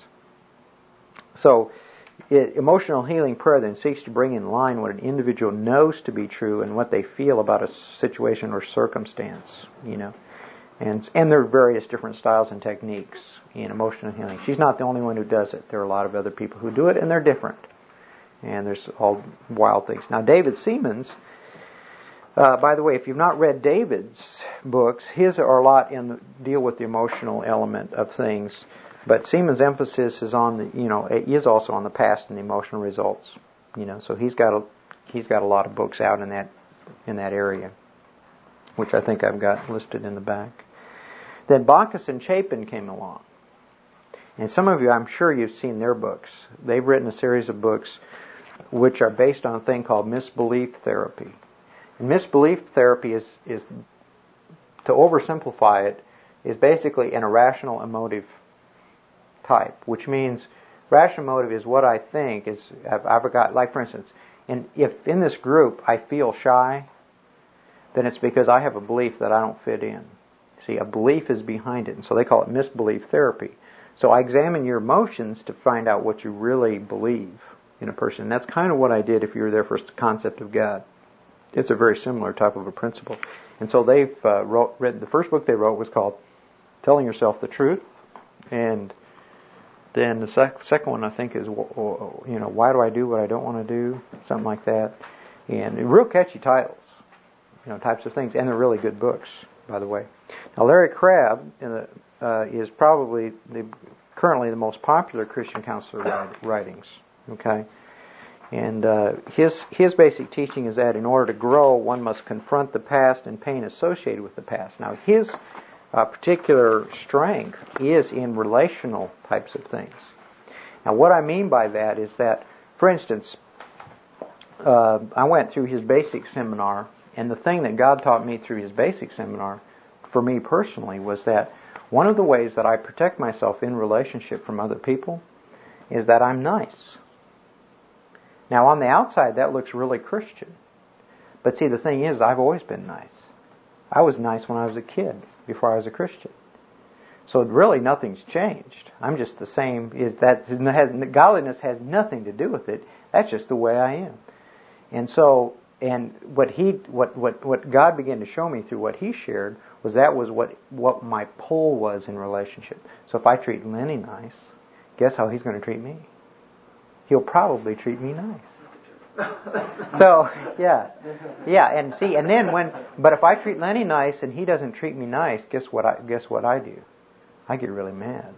[SPEAKER 1] So, it, emotional healing prayer then seeks to bring in line what an individual knows to be true and what they feel about a situation or circumstance, you know. And and there are various different styles and techniques in emotional healing. She's not the only one who does it. There are a lot of other people who do it, and they're different. And there's all wild things. Now, David Seaman's, uh, by the way, if you've not read David's books, his are a lot in the, deal with the emotional element of things. But Seaman's emphasis is on the, you know, is also on the past and the emotional results, you know. So he's got a he's got a lot of books out in that in that area, which I think I've got listed in the back. Then Bacchus and Chapin came along, and some of you, I'm sure, you've seen their books. They've written a series of books which are based on a thing called misbelief therapy. And misbelief therapy is is to oversimplify it, is basically an irrational emotive type, which means rational motive is what I think is, I've, I've got, like for instance, and if in this group I feel shy, then it's because I have a belief that I don't fit in. See, a belief is behind it, and so they call it misbelief therapy. So I examine your emotions to find out what you really believe in a person. And that's kind of what I did if you were there for the concept of God. It's a very similar type of a principle. And so they've uh, wrote, read, the first book they wrote was called telling yourself the truth, and then the sec- second one I think is, you know, why do I do what I don't want to do? Something like that. And real catchy titles, you know, types of things, and they're really good books, by the way. Now, Larry Crabb in the, uh, is probably the currently the most popular Christian counselor writings. Okay. And uh, his his basic teaching is that in order to grow, one must confront the past and pain associated with the past. Now, his uh, particular strength is in relational types of things. Now, what I mean by that is that, for instance, uh, I went through his basic seminar, and the thing that God taught me through his basic seminar, for me personally, was that one of the ways that I protect myself in relationship from other people is that I'm nice. Now, on the outside, that looks really Christian. But see, the thing is, I've always been nice. I was nice when I was a kid, before I was a Christian. So really, nothing's changed. I'm just the same. Is that godliness has nothing to do with it. That's just the way I am. And so, and what he, what what what God began to show me through what he shared was that was what what my pull was in relationship. So if I treat Lenny nice, guess how he's going to treat me? He'll probably treat me nice. So, yeah. Yeah, and see, and then when, but if I treat Lenny nice and he doesn't treat me nice, guess what I, guess what I do? I get really mad.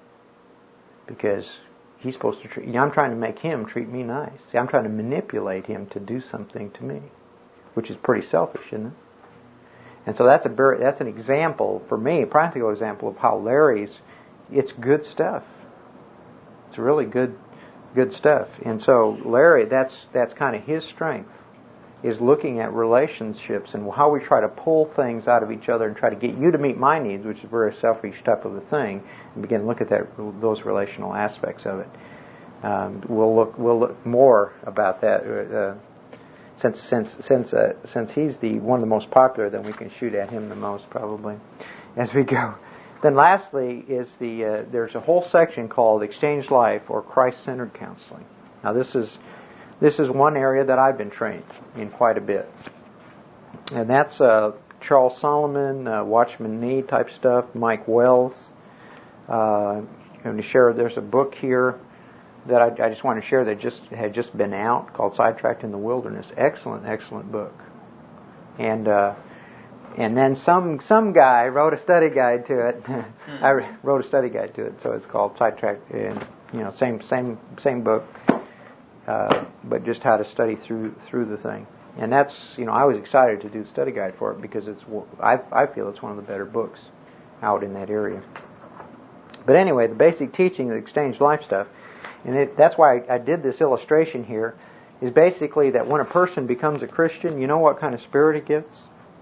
[SPEAKER 1] Because he's supposed to treat, you know, I'm trying to make him treat me nice. See, I'm trying to manipulate him to do something to me, which is pretty selfish, isn't it? And so that's a very, that's an example, for me, a practical example of how Larry's, it's good stuff. It's really good Good stuff. And so Larry, that's that's kind of his strength, is looking at relationships and how we try to pull things out of each other and try to get you to meet my needs, which is a very selfish type of a thing, and begin to look at that those relational aspects of it. Um, we'll look we'll look more about that uh, since since since uh, since he's the one of the most popular. Then we can shoot at him the most probably as we go. Then lastly is the uh, there's a whole section called Exchange Life or Christ-Centered Counseling. Now this is this is one area that I've been trained in quite a bit, and that's uh, Charles Solomon, uh, Watchman Nee type stuff, Mike Wells. Uh, I'm going to share. There's a book here that I, I just want to share that just had just been out called Sidetracked in the Wilderness. Excellent, excellent book, and. Uh, And then some some guy wrote a study guide to it. I wrote a study guide to it, so it's called Sidetracked. And you know, same same same book, uh, but just how to study through through the thing. And that's, you know, I was excited to do the study guide for it because it's I I feel it's one of the better books out in that area. But anyway, the basic teaching of the Exchange Life stuff, and it, that's why I, I did this illustration here, is basically that when a person becomes a Christian, you know what kind of spirit he gets?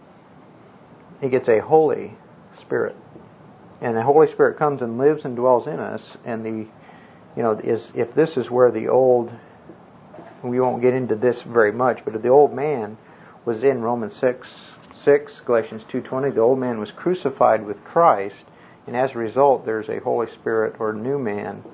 [SPEAKER 1] He gets a Holy Spirit. And the Holy Spirit comes and lives and dwells in us. And the, you know, is if this is where the old, we won't get into this very much, but the old man was in Romans six, six, Galatians two twenty, the old man was crucified with Christ, and as a result there's a Holy Spirit or new man,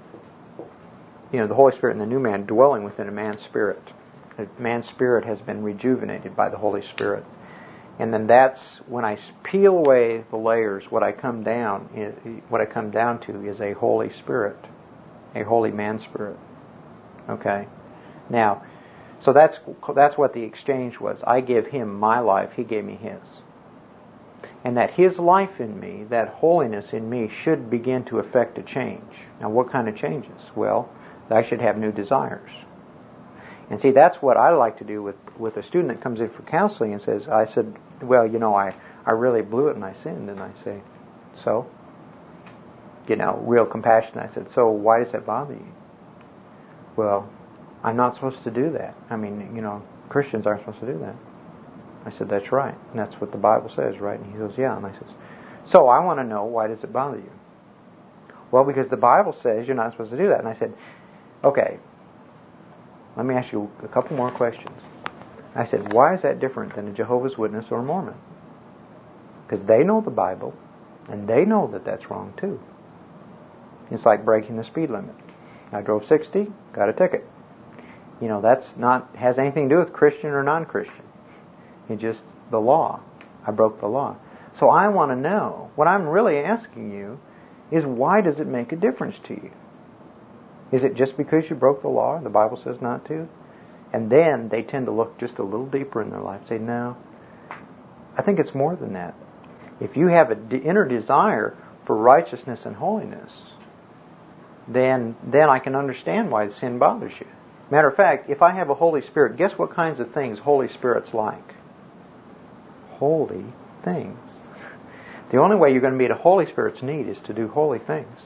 [SPEAKER 1] you know, the Holy Spirit and the new man dwelling within a man's spirit. A man's spirit has been rejuvenated by the Holy Spirit. And then that's when I peel away the layers. What I come down, what I come down to is a Holy Spirit, a holy man spirit. Okay. Now, so that's that's what the exchange was. I give him my life; he gave me his. And that his life in me, that holiness in me, should begin to affect a change. Now, what kind of changes? Well, I should have new desires. And see, that's what I like to do with, with a student that comes in for counseling and says, I said, well, you know, I, I really blew it and I sinned. And I say, so? You know, real compassion. I said, so why does that bother you? Well, I'm not supposed to do that. I mean, you know, Christians aren't supposed to do that. I said, that's right. And that's what the Bible says, right? And he goes, yeah. And I says, so I want to know, why does it bother you? Well, because the Bible says you're not supposed to do that. And I said, okay, let me ask you a couple more questions. I said, why is that different than a Jehovah's Witness or a Mormon? Because they know the Bible, and they know that that's wrong too. It's like breaking the speed limit. I drove sixty, got a ticket. You know, that's not has anything to do with Christian or non-Christian. It's just the law. I broke the law. So I want to know. What I'm really asking you is, why does it make a difference to you? Is it just because you broke the law and the Bible says not to? And then they tend to look just a little deeper in their life and say, no, I think it's more than that. If you have an inner desire for righteousness and holiness, then then I can understand why sin bothers you. Matter of fact, if I have a Holy Spirit, guess what kinds of things Holy Spirit's like? Holy things. The only way you're going to meet a Holy Spirit's need is to do holy things.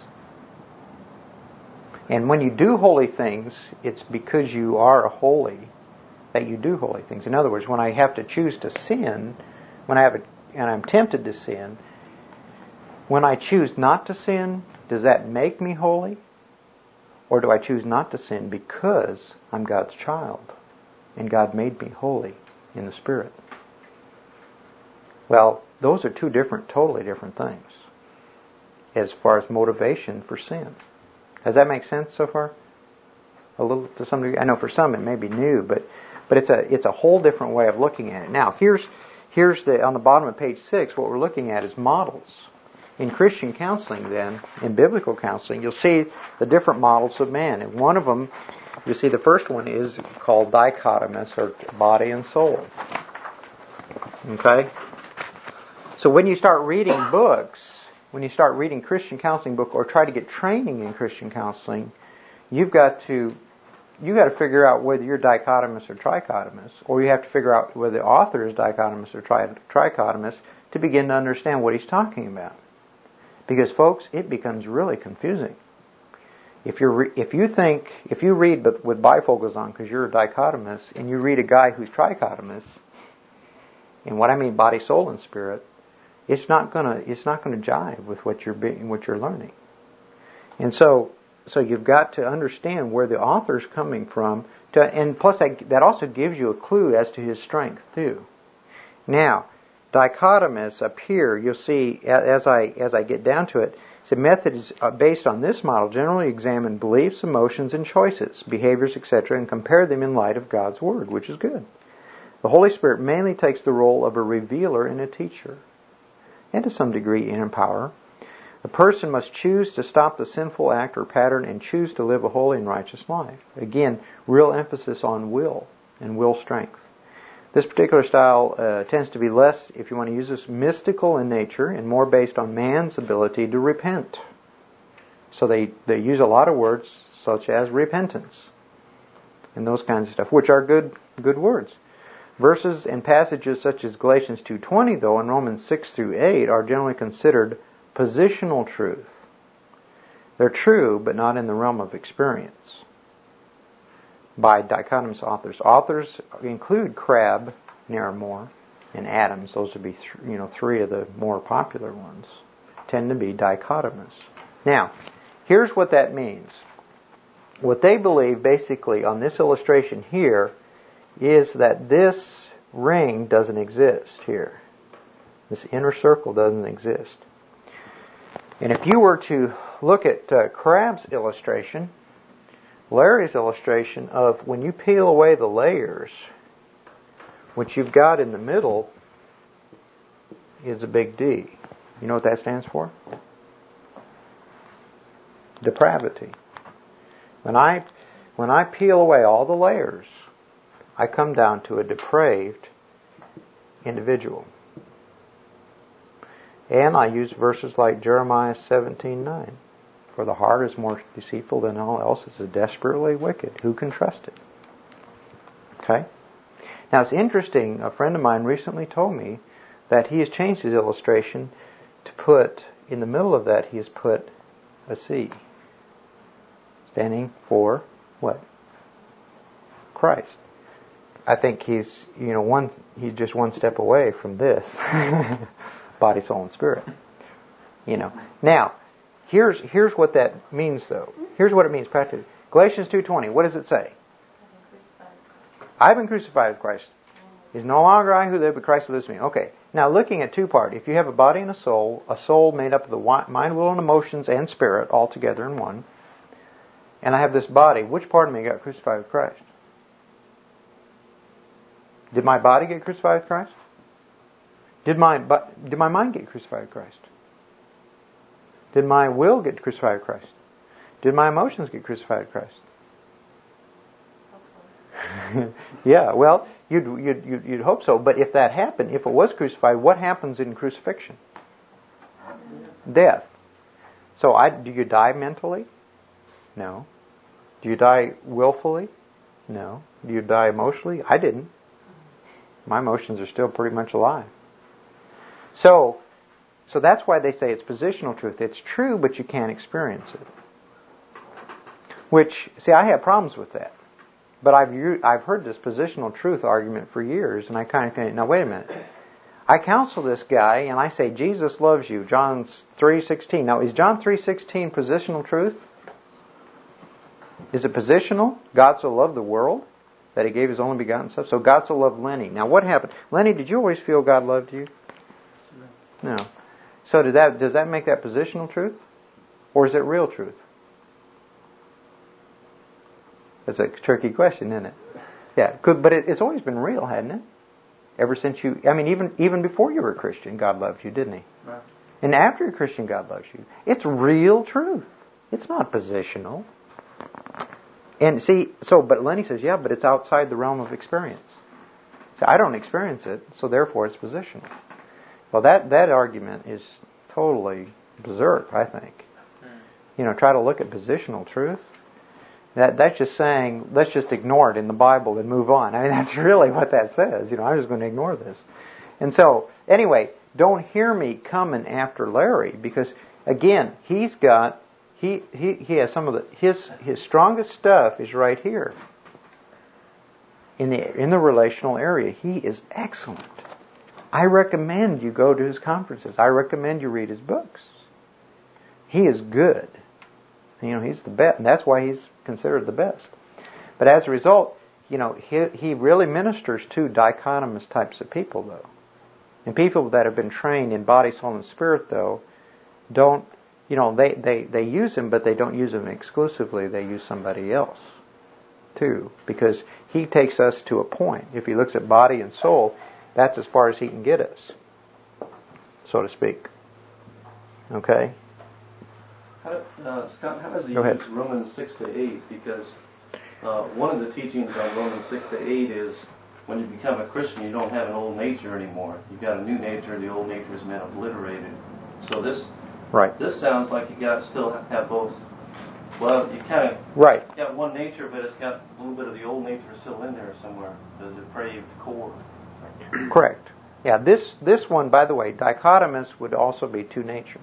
[SPEAKER 1] And when you do holy things, it's because you are holy that you do holy things. In other words, when I have to choose to sin, when I have a, and I'm tempted to sin, when I choose not to sin, does that make me holy? Or do I choose not to sin because I'm God's child and God made me holy in the Spirit? Well, those are two different, totally different things as far as motivation for sin. Does that make sense so far? A little, to some degree. I know for some it may be new, but but it's a it's a whole different way of looking at it. Now, here's here's the on the bottom of page six. What we're looking at is models. In Christian counseling, then, in biblical counseling, you'll see the different models of man. And one of them, you see the first one is called dichotomous, or body and soul. Okay? So when you start reading books, when you start reading Christian counseling book or try to get training in Christian counseling, you've got to you've got to figure out whether you're dichotomous or trichotomous, or you have to figure out whether the author is dichotomous or tri- trichotomous to begin to understand what he's talking about. Because, folks, it becomes really confusing. If you re- if you think if you read but with bifocals on because you're a dichotomous, and you read a guy who's trichotomous, and what I mean body, soul, and spirit, it's not gonna it's not gonna jive with what you're being, what you're learning. And so so you've got to understand where the author's coming from, to, and plus that, that also gives you a clue as to his strength too. Now, dichotomous up here, you'll see as I as I get down to it, the method is based on this model. Generally examine beliefs, emotions, and choices, behaviors, et cetera, and compare them in light of God's Word, which is good. The Holy Spirit mainly takes the role of a revealer and a teacher, and to some degree an empowerer. A person must choose to stop the sinful act or pattern and choose to live a holy and righteous life. Again, real emphasis on will and will strength. This particular style uh, tends to be less, if you want to use this, mystical in nature and more based on man's ability to repent. So they, they use a lot of words such as repentance and those kinds of stuff, which are good good words. Verses and passages such as Galatians two twenty, though, and Romans six through eight are generally considered positional truth. They're true, but not in the realm of experience. By dichotomous authors. Authors include Crabb, Narramore, and Adams. Those would be, th- you know, three of the more popular ones. Tend to be dichotomous. Now, here's what that means. What they believe, basically, on this illustration here, is that this ring doesn't exist here. This inner circle doesn't exist. And if you were to look at uh, Crabb's illustration, Larry's illustration of when you peel away the layers, what you've got in the middle is a big D. You know what that stands for? Depravity. When I when I peel away all the layers, I come down to a depraved individual. And I use verses like Jeremiah seventeen nine. For the heart is more deceitful than all else. It's desperately wicked. Who can trust it? Okay? Now it's interesting. A friend of mine recently told me that he has changed his illustration to put, in the middle of that, he has put a C. Standing for what? Christ. I think he's, you know, one, he's just one step away from this. Body, soul, and spirit. You know. Now, Here's here's what that means, though. Here's what it means practically. Galatians two twenty. What does it say? I've been crucified with Christ. It's no longer I who live, but Christ who lives in me. Okay. Now, looking at two part. If you have a body and a soul, a soul made up of the mind, will, and emotions and spirit all together in one, and I have this body, which part of me got crucified with Christ? Did my body get crucified with Christ? Did my but did my mind get crucified with Christ? Did my will get crucified with Christ? Did my emotions get crucified with Christ? Yeah, well, you'd, you'd, you'd, you'd hope so. But if that happened, if it was crucified, what happens in crucifixion? Death. So I, do you die mentally? No. Do you die willfully? No. Do you die emotionally? I didn't. My emotions are still pretty much alive. So, so that's why they say it's positional truth. It's true, but you can't experience it. Which, see, I have problems with that. But I've I've heard this positional truth argument for years, and I kind of think, now wait a minute. I counsel this guy, and I say, Jesus loves you, John three sixteen. Now, is John three sixteen positional truth? Is it positional? God so loved the world that He gave His only begotten Son. So God so loved Lenny. Now, what happened? Lenny, did you always feel God loved you? No. So did that? Does that make that positional truth? Or is it real truth? That's a tricky question, isn't it? Yeah, good, but it, it's always been real, hadn't it? Ever since you, I mean, even even before you were a Christian, God loved you, didn't He? Right. And after you're a Christian, God loves you. It's real truth. It's not positional. And see, so, but Lenny says, yeah, but it's outside the realm of experience. So I don't experience it, so therefore it's positional. Well, that, that argument is totally berserk, I think. You know, try to look at positional truth. That that's just saying, let's just ignore it in the Bible and move on. I mean, that's really what that says. You know, I'm just going to ignore this. And so, anyway, don't hear me coming after Larry, because again, he's got he he he has some of the his his strongest stuff is right here in the in the relational area. He is excellent. I recommend you go to his conferences. I recommend you read his books. He is good. You know, he's the best, and that's why he's considered the best. But as a result, you know, he he really ministers to dichotomous types of people, though. And people that have been trained in body, soul, and spirit, though, don't, you know, they, they, they use him, but they don't use him exclusively. They use somebody else, too. Because he takes us to a point. If he looks at body and soul, that's as far as he can get us, so to speak. Okay?
[SPEAKER 6] How, uh, Scott, how does he
[SPEAKER 1] Go
[SPEAKER 6] use
[SPEAKER 1] ahead.
[SPEAKER 6] Romans six to eight? Because uh, one of the teachings on Romans six to eight is when you become a Christian, you don't have an old nature anymore. You've got a new nature, and the old nature has been obliterated. So this
[SPEAKER 1] right.
[SPEAKER 6] This sounds like you got still have both. Well, you kind of
[SPEAKER 1] right.
[SPEAKER 6] got one nature, but it's got a little bit of the old nature still in there somewhere, the depraved core.
[SPEAKER 1] Correct. Yeah, this this one, by the way, dichotomous would also be two nature.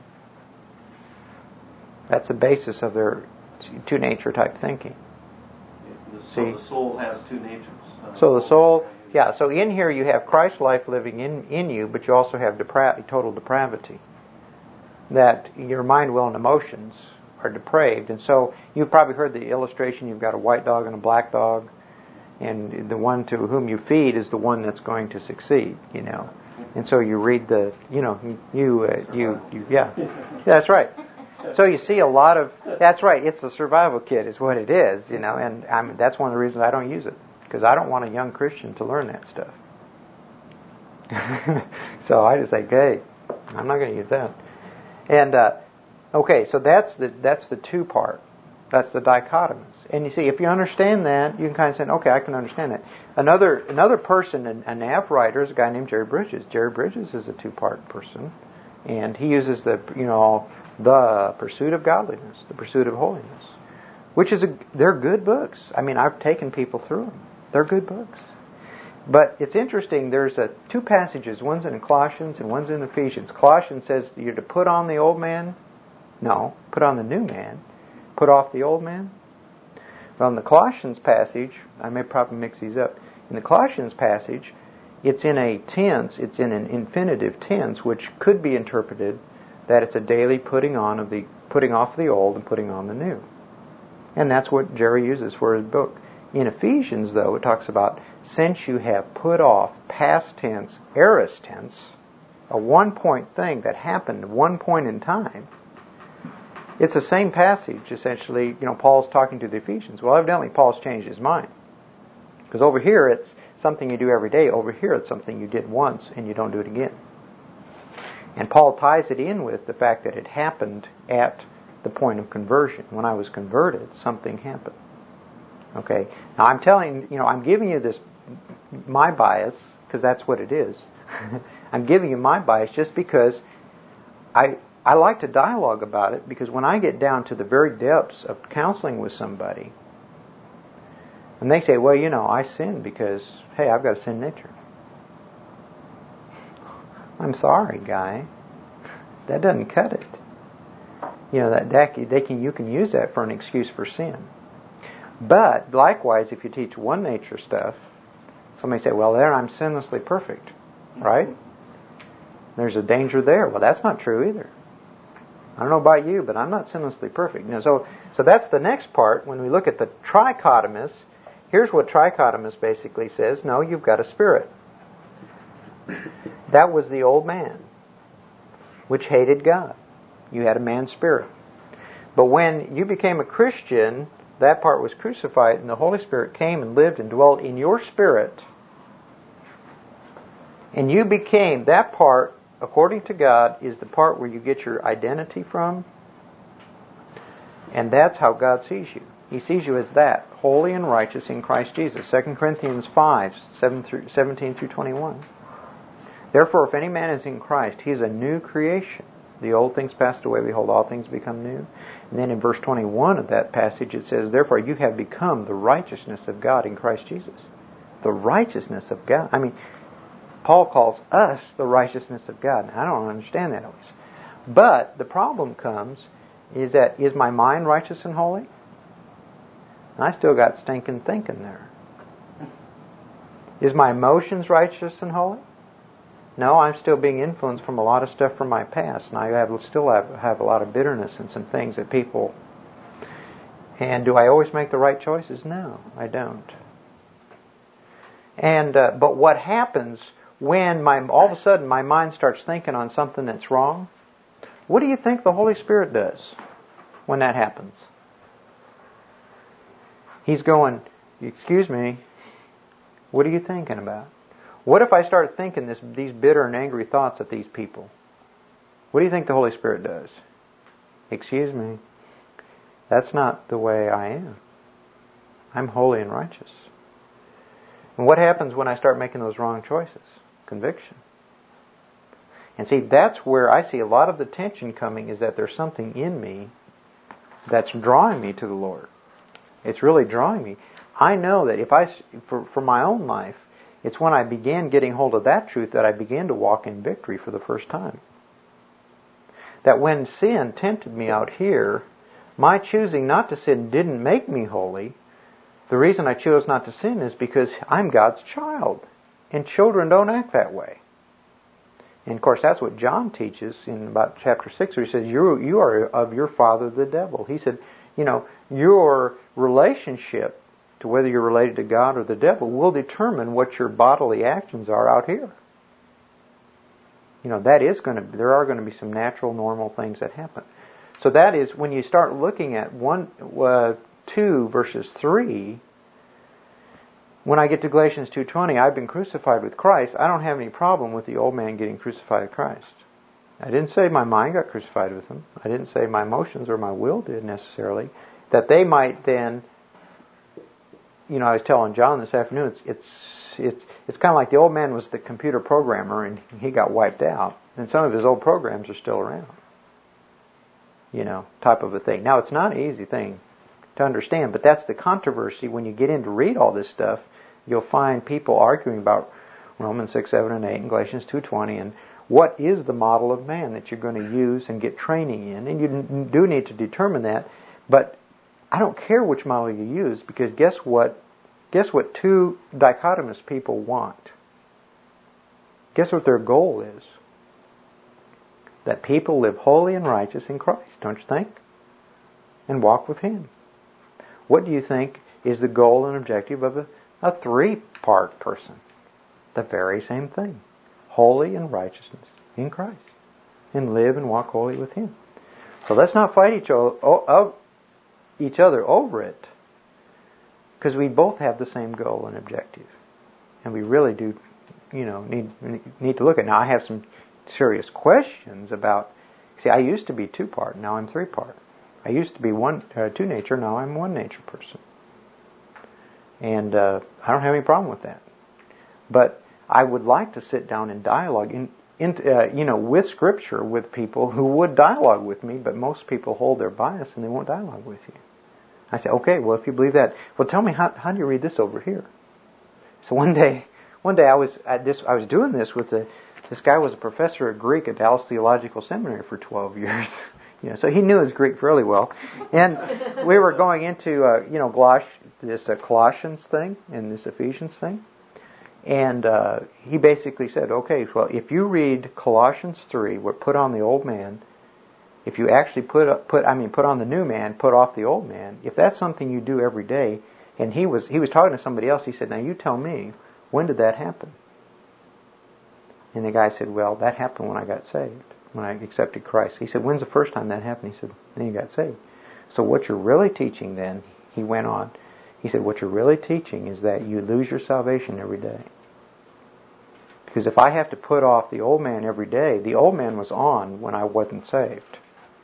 [SPEAKER 1] That's the basis of their two nature type thinking.
[SPEAKER 6] So
[SPEAKER 1] See?
[SPEAKER 6] the soul has two natures. Uh,
[SPEAKER 1] So the soul, yeah, so in here you have Christ's life living in, in you, but you also have depra- total depravity. That your mind, will, and emotions are depraved. And so you've probably heard the illustration, you've got a white dog and a black dog, and the one to whom you feed is the one that's going to succeed, you know. And so you read the, you know, you, uh, you, you, yeah, that's right. So you see a lot of, that's right, it's a survival kit is what it is, you know, and I'm, that's one of the reasons I don't use it, because I don't want a young Christian to learn that stuff. So I just say, okay, I'm not going to use that. And, uh, okay, so that's the, that's the two part. That's the dichotomous. And you see, if you understand that, you can kind of say, okay, I can understand that. Another, another person, an, a N A V writer, is a guy named Jerry Bridges. Jerry Bridges is a two-part person. And he uses the, you know, the pursuit of godliness, the pursuit of holiness, which is a, they're good books. I mean, I've taken people through them. They're good books. But it's interesting, there's a, two passages, one's in Colossians and one's in Ephesians. Colossians says you're to put on the old man. No, put on the new man. Put off the old man. Well, in the Colossians passage, I may probably mix these up. In the Colossians passage, it's in a tense, it's in an infinitive tense, which could be interpreted that it's a daily putting on of the putting off the old and putting on the new. And that's what Jerry uses for his book. In Ephesians, though, it talks about since you have put off past tense, aorist tense, a one-point thing that happened at one point in time. It's the same passage, essentially. You know, Paul's talking to the Ephesians. Well, evidently Paul's changed his mind. Because over here it's something you do every day. Over here it's something you did once and you don't do it again. And Paul ties it in with the fact that it happened at the point of conversion. When I was converted, something happened. Okay? Now I'm telling, you know, I'm giving you this, my bias, because that's what it is. I'm giving you my bias just because I I like to dialogue about it, because when I get down to the very depths of counseling with somebody, and they say, well, you know, I sin because, hey, I've got a sin nature. I'm sorry, guy. That doesn't cut it. You know, that, that they can you can use that for an excuse for sin. But likewise, if you teach one nature stuff, somebody say, well, there I'm sinlessly perfect, right? There's a danger there. Well, that's not true either. I don't know about you, but I'm not sinlessly perfect. You know, so, so that's the next part. When we look at the trichotomous, here's what trichotomous basically says. No, you've got a spirit. That was the old man, which hated God. You had a man spirit. But when you became a Christian, that part was crucified, and the Holy Spirit came and lived and dwelt in your spirit. And you became, that part, according to God, is the part where you get your identity from. And that's how God sees you. He sees you as that, holy and righteous in Christ Jesus. Second Corinthians five, seventeen through twenty-one. Therefore, if any man is in Christ, he is a new creation. The old things passed away, behold, all things become new. And then in verse twenty-one of that passage it says, therefore you have become the righteousness of God in Christ Jesus. The righteousness of God. I mean, Paul calls us the righteousness of God. I don't understand that always. But the problem comes is that, is my mind righteous and holy? And I still got stinking thinking there. Is my emotions righteous and holy? No, I'm still being influenced from a lot of stuff from my past, and I have, still have, have a lot of bitterness and some things that people... And do I always make the right choices? No, I don't. And uh, but what happens when my all of a sudden my mind starts thinking on something that's wrong? What do you think the Holy Spirit does when that happens? He's going, excuse me, what are you thinking about? What if I start thinking this, these bitter and angry thoughts at these people? What do you think the Holy Spirit does? Excuse me, that's not the way I am. I'm holy and righteous. And what happens when I start making those wrong choices? Conviction. And see, that's where I see a lot of the tension coming, is that there's something in me that's drawing me to the Lord. It's really drawing me. I know that if I, for, for my own life, it's when I began getting hold of that truth that I began to walk in victory for the first time. That when sin tempted me out here, my choosing not to sin didn't make me holy. The reason I chose not to sin is because I'm God's child. And children don't act that way. And of course that's what John teaches in about chapter six, where he says, you, you are of your father the devil. He said, you know, your relationship to whether you're related to God or the devil will determine what your bodily actions are out here. You know, that is going to, there are going to be some natural, normal things that happen. So that is, when you start looking at one, uh, two verses three, when I get to Galatians two twenty, I've been crucified with Christ. I don't have any problem with the old man getting crucified with Christ. I didn't say my mind got crucified with him. I didn't say my emotions or my will did necessarily. That they might then, you know, I was telling John this afternoon, it's it's it's it's kind of like the old man was the computer programmer and he got wiped out, and some of his old programs are still around. You know, type of a thing. Now, it's not an easy thing to understand, but that's the controversy. When you get in to read all this stuff, you'll find people arguing about Romans six, seven, and eight, and Galatians two twenty, and what is the model of man that you're going to use and get training in. And you do need to determine that, but I don't care which model you use, because guess what? Guess what two dichotomous people want? Guess what their goal is? That people live holy and righteous in Christ, don't you think? And walk with Him. What do you think is the goal and objective of a, a three-part person? The very same thing. Holy and righteousness in Christ. And live and walk holy with Him. So let's not fight each other, each other over it. Because we both have the same goal and objective. And we really do, you know, need need to look at it. Now, I have some serious questions about. See, I used to be two part. Now I'm three part. I used to be one uh, two nature. Now I'm one nature person. And uh, I don't have any problem with that. But I would like to sit down and dialogue in, in uh, you know, with Scripture with people who would dialogue with me. But most people hold their bias and they won't dialogue with you. I say, okay, well, if you believe that, well, tell me how how do you read this over here? So one day, one day I was at this. I was doing this with the. This guy was a professor of Greek at Dallas Theological Seminary for twelve years. You know, so he knew his Greek fairly well. And we were going into, uh, you know, Coloss- this uh, Colossians thing and this Ephesians thing. And uh, he basically said, okay, well, if you read Colossians three, what put on the old man, if you actually put up, put, I mean, put on the new man, put off the old man, if that's something you do every day, and he was, he was talking to somebody else, he said, now you tell me, when did that happen? And the guy said, well, that happened when I got saved, when I accepted Christ. He said, when's the first time that happened? He said, then you got saved. So what you're really teaching then, he went on, he said, what you're really teaching is that you lose your salvation every day. Because if I have to put off the old man every day, the old man was on when I wasn't saved.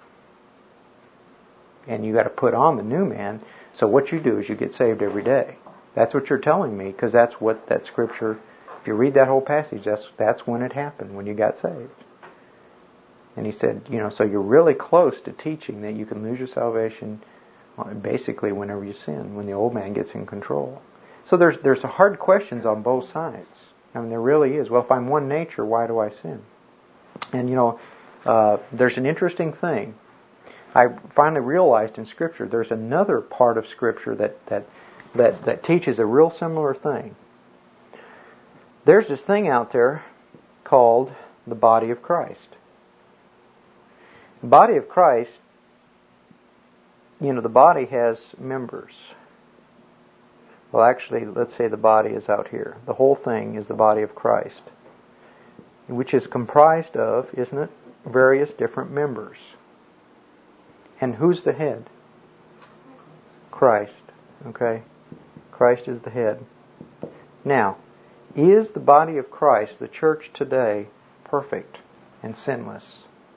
[SPEAKER 1] And you got to put on the new man. So what you do is you get saved every day. That's what you're telling me, because that's what that Scripture... If you read that whole passage, that's that's when it happened, when you got saved. And he said, you know, so you're really close to teaching that you can lose your salvation basically whenever you sin, when the old man gets in control. So there's there's hard questions on both sides. I mean, there really is. Well, if I'm one nature, why do I sin? And, you know, uh, there's an interesting thing. I finally realized in Scripture, there's another part of Scripture that that that, that teaches a real similar thing. There's this thing out there called the body of Christ. The body of Christ, you know, the body has members. Well, actually, let's say the body is out here. The whole thing is the body of Christ, which is comprised of, isn't it, various different members. And who's the head? Christ. Okay? Christ is the head. Now, is the body of Christ, the church today, perfect and sinless?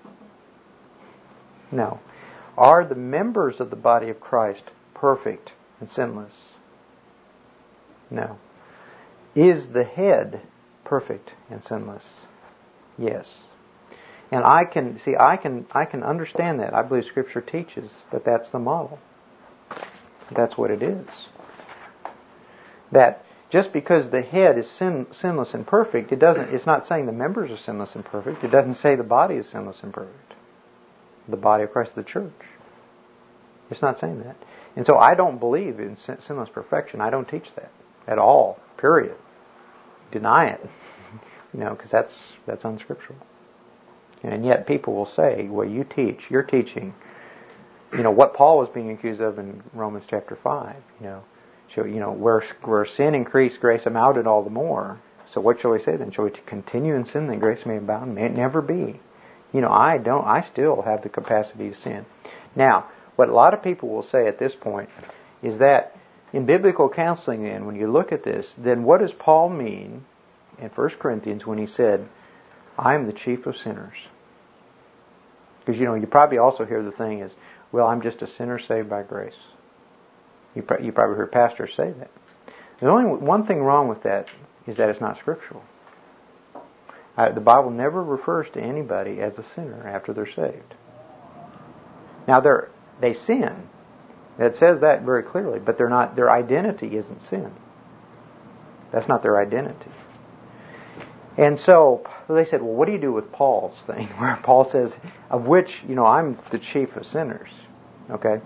[SPEAKER 1] No. Are the members of the body of Christ perfect and sinless? No. Is the head perfect and sinless? Yes. And I can see I can I can understand that. I believe Scripture teaches that that's the model. That's what it is. That just because the head is sin, sinless and perfect, it doesn't. It's not saying the members are sinless and perfect. It doesn't say the body is sinless and perfect. The body of Christ, the church. It's not saying that. And so I don't believe in sin, sinless perfection. I don't teach that at all. Period. Deny it. You know, because that's that's unscriptural. And yet people will say, "Well, you teach. You're teaching." You know what Paul was being accused of in Romans chapter five. You know. So, you know, where, where sin increased, grace abounded all the more. So what shall we say then? Shall we continue in sin that grace may abound? May it never be. You know, I don't, I still have the capacity to sin. Now, what a lot of people will say at this point is that in biblical counseling then, when you look at this, then what does Paul mean in First Corinthians when he said, I am the chief of sinners? Because, you know, you probably also hear the thing is, well, I'm just a sinner saved by grace. You, pr- you probably heard pastors say that. There's only one thing wrong with that is that it's not scriptural. Uh, the Bible never refers to anybody as a sinner after they're saved. Now they're they sin. It says that very clearly, but they're not. Their identity isn't sin. That's not their identity. And so they said, well, what do you do with Paul's thing, where Paul says, of which, you know, I'm the chief of sinners. Okay.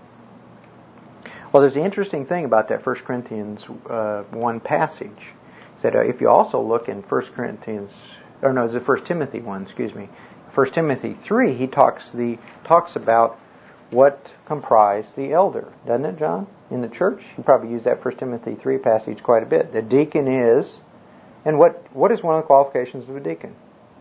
[SPEAKER 1] Well, there's the interesting thing about that First Corinthians uh, one passage. It said uh, if you also look in First Corinthians, or no, it's the First Timothy one. Excuse me, First Timothy three. He talks the talks about what comprised the elder, doesn't it, John? In the church, you probably use that First Timothy three passage quite a bit. The deacon is, and what what is one of the qualifications of a deacon?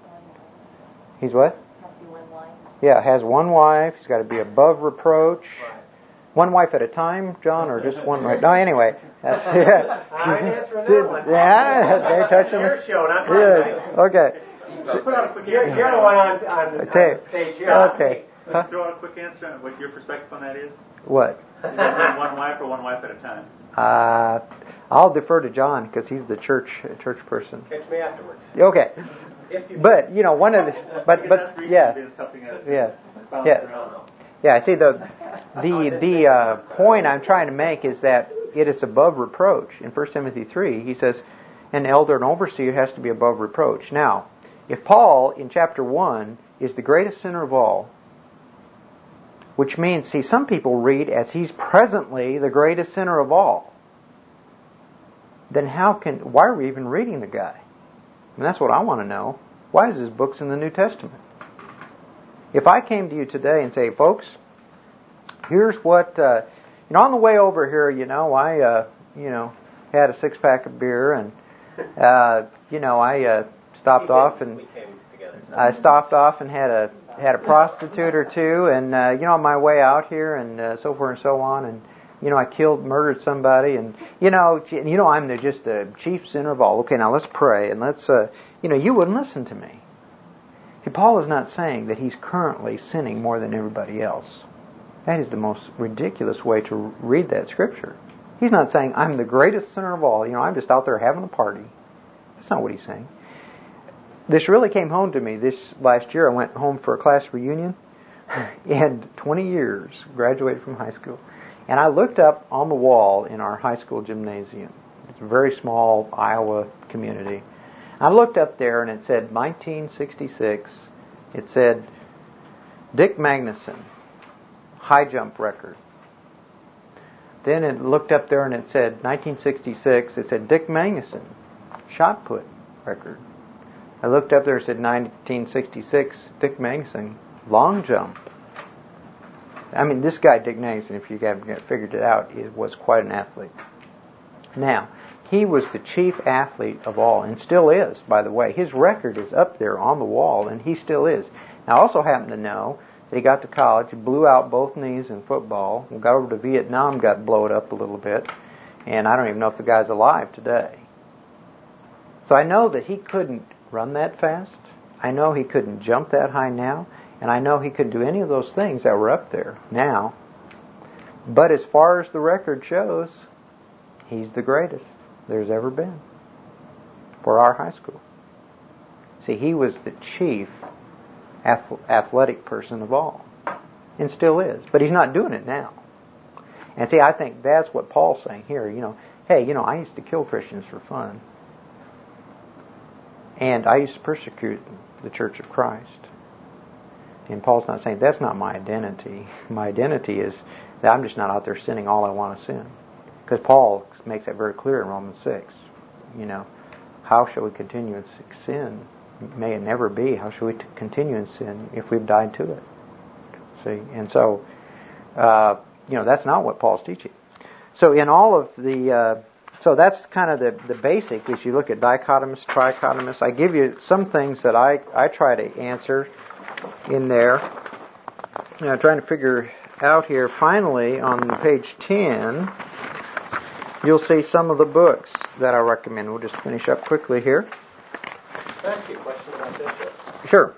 [SPEAKER 1] He's what?
[SPEAKER 2] Has to be one wife.
[SPEAKER 1] Yeah, has one wife. He's got to be above reproach. One wife at a time, John, or just one wife? No, anyway. That's, yeah.
[SPEAKER 6] I'm answering that one.
[SPEAKER 1] Yeah, they're touching
[SPEAKER 6] Your
[SPEAKER 1] it.
[SPEAKER 6] show, not
[SPEAKER 1] Yeah.
[SPEAKER 6] mine.
[SPEAKER 1] Okay.
[SPEAKER 7] Put on a quick you're, you're the one on, on, on stage here.
[SPEAKER 1] Okay.
[SPEAKER 8] Huh? Throw out a quick answer on what your perspective on that is.
[SPEAKER 1] What?
[SPEAKER 8] Is that one wife or one wife at a time?
[SPEAKER 1] Uh, I'll defer to John because he's the church church person.
[SPEAKER 7] Catch me afterwards.
[SPEAKER 1] Okay. But you know, one of the but but yeah yeah yeah yeah. See the the the uh, point I'm trying to make is that it is above reproach. In First Timothy three, he says, an elder and overseer has to be above reproach. Now, if Paul in chapter one is the greatest sinner of all, which means, see, some people read as he's presently the greatest sinner of all, then how can, why are we even reading the guy? And that's what I want to know. Why is his books in the New Testament? If I came to you today and say, folks, here's what, uh, you know, on the way over here, you know, I, uh, you know, had a six pack of beer and, uh, you know, I uh, stopped off and I stopped off and had a had a prostitute or two, and uh, you know, on my way out here, and uh, so forth and so on, and you know, I killed, murdered somebody, and you know, you know, I'm the, just the chief sinner of all. Okay, now let's pray, and let's, uh, you know, you wouldn't listen to me. See, Paul is not saying that he's currently sinning more than everybody else. That is the most ridiculous way to read that scripture. He's not saying I'm the greatest sinner of all. You know, I'm just out there having a party. That's not what he's saying. This really came home to me this last year. I went home for a class reunion in twenty years, graduated from high school. And I looked up on the wall in our high school gymnasium. It's a very small Iowa community. I looked up there and it said nineteen sixty-six. It said Dick Magnuson, high jump record. Then it looked up there and it said nineteen sixty-six. It said Dick Magnuson, shot put record. I looked up there and said nineteen sixty-six, Dick Magnuson, long jump. I mean, this guy, Dick Magnuson, if you haven't figured it out, it was quite an athlete. Now, he was the chief athlete of all, and still is, by the way. His record is up there on the wall, and he still is. Now, I also happen to know that he got to college, blew out both knees in football, got over to Vietnam, got blowed up a little bit, and I don't even know if the guy's alive today. So I know that he couldn't run that fast. I know he couldn't jump that high now. And I know he couldn't do any of those things that were up there now. But as far as the record shows, he's the greatest there's ever been for our high school. See, he was the chief athletic person of all. And still is. But he's not doing it now. And see, I think that's what Paul's saying here. You know, hey, you know, I used to kill Christians for fun. And I used to persecute the Church of Christ. And Paul's not saying that's not my identity. My identity is that I'm just not out there sinning all I want to sin. Because Paul makes that very clear in Romans six. You know, how shall we continue in sin? May it never be. How shall we t- continue in sin if we've died to it? See, and so, uh, you know, that's not what Paul's teaching. So in all of the... Uh, So that's kind of the, the basic as you look at dichotomous, trichotomous. I give you some things that I, I try to answer in there. You know, trying to figure out here, finally, on page ten, you'll see some of the books that I recommend. We'll just finish up quickly here.
[SPEAKER 7] Can I ask you a question about this?
[SPEAKER 1] Sure.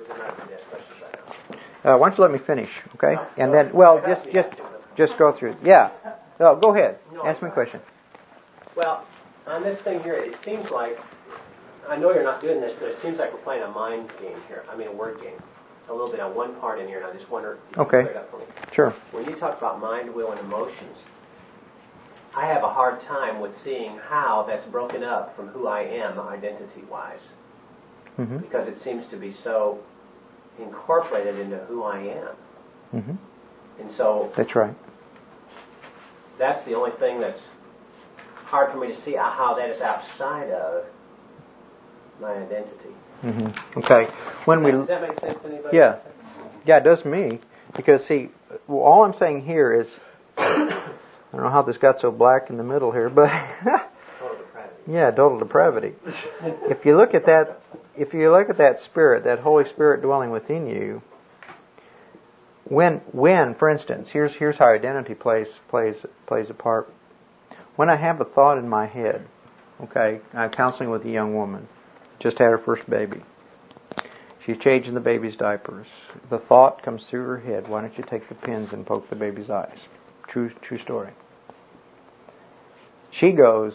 [SPEAKER 1] Uh, why don't you let me finish, okay? And then, well, just just just go through it. Yeah. Oh, go ahead. Ask me a question.
[SPEAKER 7] Well, on this thing here, it seems like, I know you're not doing this, but it seems like we're playing a mind game here. I mean, a word game. A little bit on one part in here, and I just wonder if you
[SPEAKER 1] okay.
[SPEAKER 7] can clear it up for me.
[SPEAKER 1] Sure.
[SPEAKER 7] When you talk about mind, will, and emotions, I have a hard time with seeing how that's broken up from who I am identity-wise.
[SPEAKER 1] Mm-hmm.
[SPEAKER 7] Because it seems to be so incorporated into who I am.
[SPEAKER 1] Mm-hmm.
[SPEAKER 7] And so...
[SPEAKER 1] That's right.
[SPEAKER 7] That's the only thing that's hard for me to see how that is outside of my identity.
[SPEAKER 1] Mm-hmm. Okay. When we
[SPEAKER 7] Does that make sense to anybody?
[SPEAKER 1] Yeah, yeah, it does me. Because see, well, all I'm saying here is, I don't know how this got so black in the middle here, but
[SPEAKER 7] total depravity.
[SPEAKER 1] Yeah, total depravity. If you look at that, if you look at that Spirit, that Holy Spirit dwelling within you, when, when, for instance, here's here's how identity plays plays plays a part. When I have a thought in my head, okay, I'm counseling with a young woman, just had her first baby, She's changing the baby's diapers. The thought comes through her head, why don't you take the pins and poke the baby's eyes? True, true story. She goes,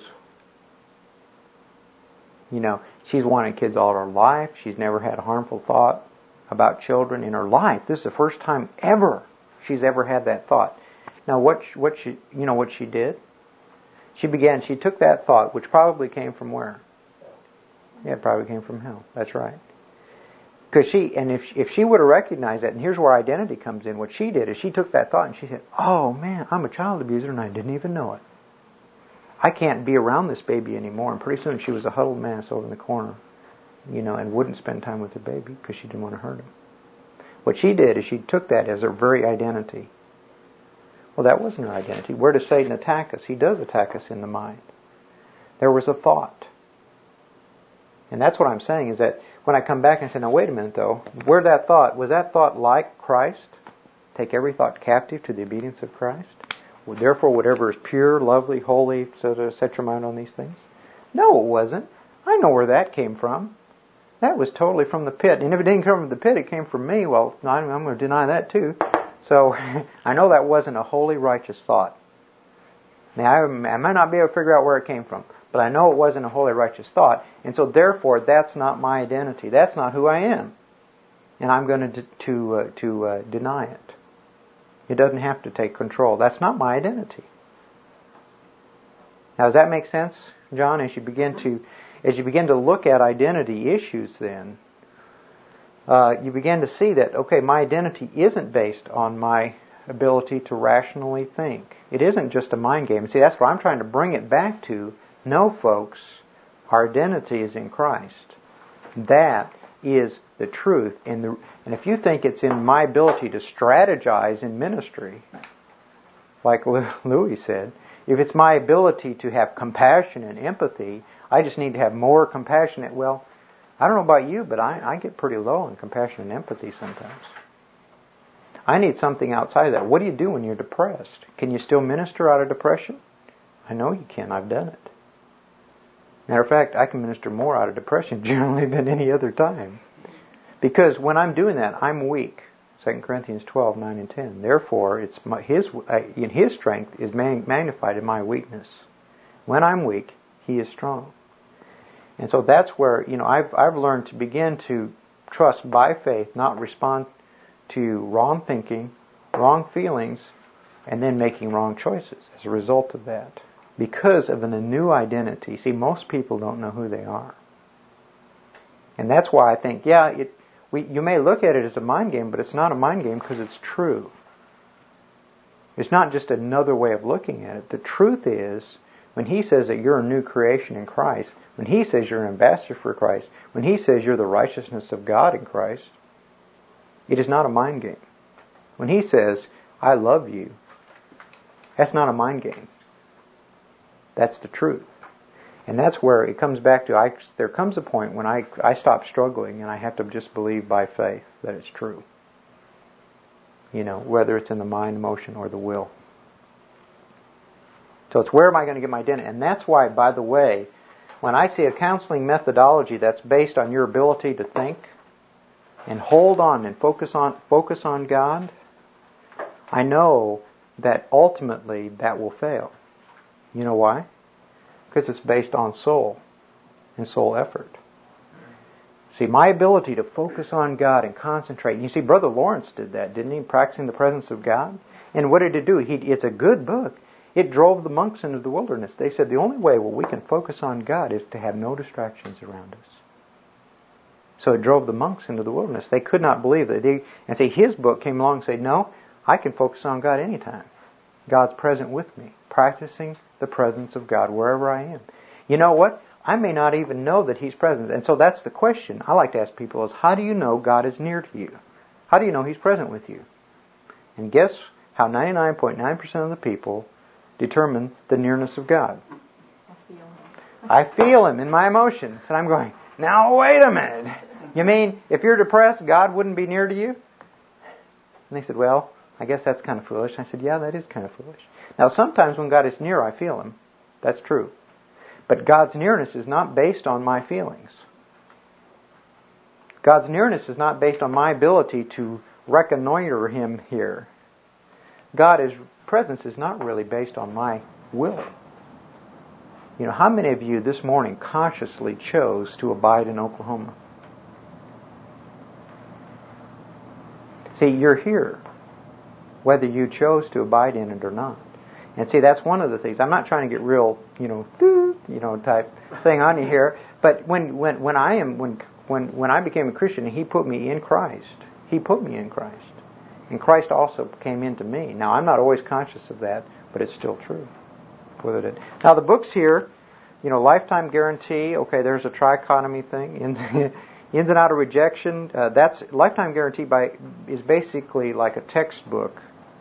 [SPEAKER 1] you know, she's wanted kids all her life. She's never had a harmful thought about children in her life. This is the first time ever she's ever had that thought. Now, what she, what she, you know, what she did? She began. She took that thought, which probably came from where? Yeah, it probably came from hell. That's right. Because she, and if if she would have recognized that, and here's where identity comes in. What she did is she took that thought and she said, "Oh man, I'm a child abuser and I didn't even know it. I can't be around this baby anymore." And pretty soon she was a huddled mass over in the corner, you know, and wouldn't spend time with her baby because she didn't want to hurt him. What she did is she took that as her very identity. Well, that wasn't her identity. Where does Satan attack us? He does attack us in the mind. There was a thought. And that's what I'm saying is that when I come back and say, now wait a minute though, where that thought, was that thought like Christ? Take every thought captive to the obedience of Christ? Well, therefore, whatever is pure, lovely, holy, so to set your mind on these things? No, it wasn't. I know where that came from. That was totally from the pit. And if it didn't come from the pit, it came from me. Well, I'm going to deny that too. So I know that wasn't a holy, righteous thought. Now, I, I might not be able to figure out where it came from, but I know it wasn't a holy, righteous thought. And so therefore, that's not my identity. That's not who I am. And I'm going to to uh, to uh, deny it. It doesn't have to take control. That's not my identity. Now, does that make sense, John? As you begin to as you begin to look at identity issues, then uh, you begin to see that okay, my identity isn't based on my ability to rationally think. It isn't just a mind game. See, that's what I'm trying to bring it back to. No, folks, our identity is in Christ. That is the truth. And, the, and if you think it's in my ability to strategize in ministry, like Louis said, if it's my ability to have compassion and empathy, I just need to have more compassion. Well, I don't know about you, but I, I get pretty low on compassion and empathy sometimes. I need something outside of that. What do you do when you're depressed? Can you still minister out of depression? I know you can. I've done it. Matter of fact, I can minister more out of depression generally than any other time. Because when I'm doing that, I'm weak. Second Corinthians twelve, nine and ten. Therefore, it's my, his, uh, in His strength is magnified in my weakness. When I'm weak, He is strong. And so that's where, you know, I've, I've learned to begin to trust by faith, not respond to wrong thinking, wrong feelings, and then making wrong choices as a result of that. Because of a new identity. See, most people don't know who they are. And that's why I think, yeah, it, we, you may look at it as a mind game, but it's not a mind game because it's true. It's not just another way of looking at it. The truth is, when He says that you're a new creation in Christ, when He says you're an ambassador for Christ, when He says you're the righteousness of God in Christ, it is not a mind game. When He says, I love you, that's not a mind game. That's the truth. And that's where it comes back to, I, there comes a point when I, I stop struggling and I have to just believe by faith that it's true. You know, whether it's in the mind, emotion, or the will. So it's where am I going to get my identity? And that's why, by the way, when I see a counseling methodology that's based on your ability to think and hold on and focus on focus on God, I know that ultimately that will fail. You know why? Because it's based on soul and soul effort. See, my ability to focus on God and concentrate. You see, Brother Lawrence did that, didn't he? Practicing the presence of God. And what did it do? He, it's a good book. It drove the monks into the wilderness. They said the only way well, we can focus on God is to have no distractions around us. So it drove the monks into the wilderness. They could not believe that. They, and see, his book came along and said, no, I can focus on God anytime. God's present with me. Practicing the presence of God wherever I am. You know what? I may not even know that He's present. And so that's the question I like to ask people is, how do you know God is near to you? How do you know He's present with you? And guess how ninety-nine point nine percent of the people determine the nearness of God?
[SPEAKER 4] I feel Him.
[SPEAKER 1] I feel Him in my emotions. And I'm going, now wait a minute. You mean if you're depressed, God wouldn't be near to you? And they said, well, I guess that's kind of foolish. I said, yeah, that is kind of foolish. Now, sometimes when God is near, I feel Him. That's true. But God's nearness is not based on my feelings. God's nearness is not based on my ability to reconnoiter Him here. God's presence is not really based on my will. You know, how many of you this morning consciously chose to abide in Oklahoma? See, you're here, whether you chose to abide in it or not. And see, that's one of the things. I'm not trying to get real, you know, you know, type thing on you here. But when, when, when I am, when, when, when I became a Christian, He put me in Christ. He put me in Christ. And Christ also came into me. Now, I'm not always conscious of that, but it's still true. Now, the books here, you know, lifetime guarantee. Okay, there's a trichotomy thing. Ins, ins and out of rejection. Uh, that's lifetime guarantee by is basically like a textbook.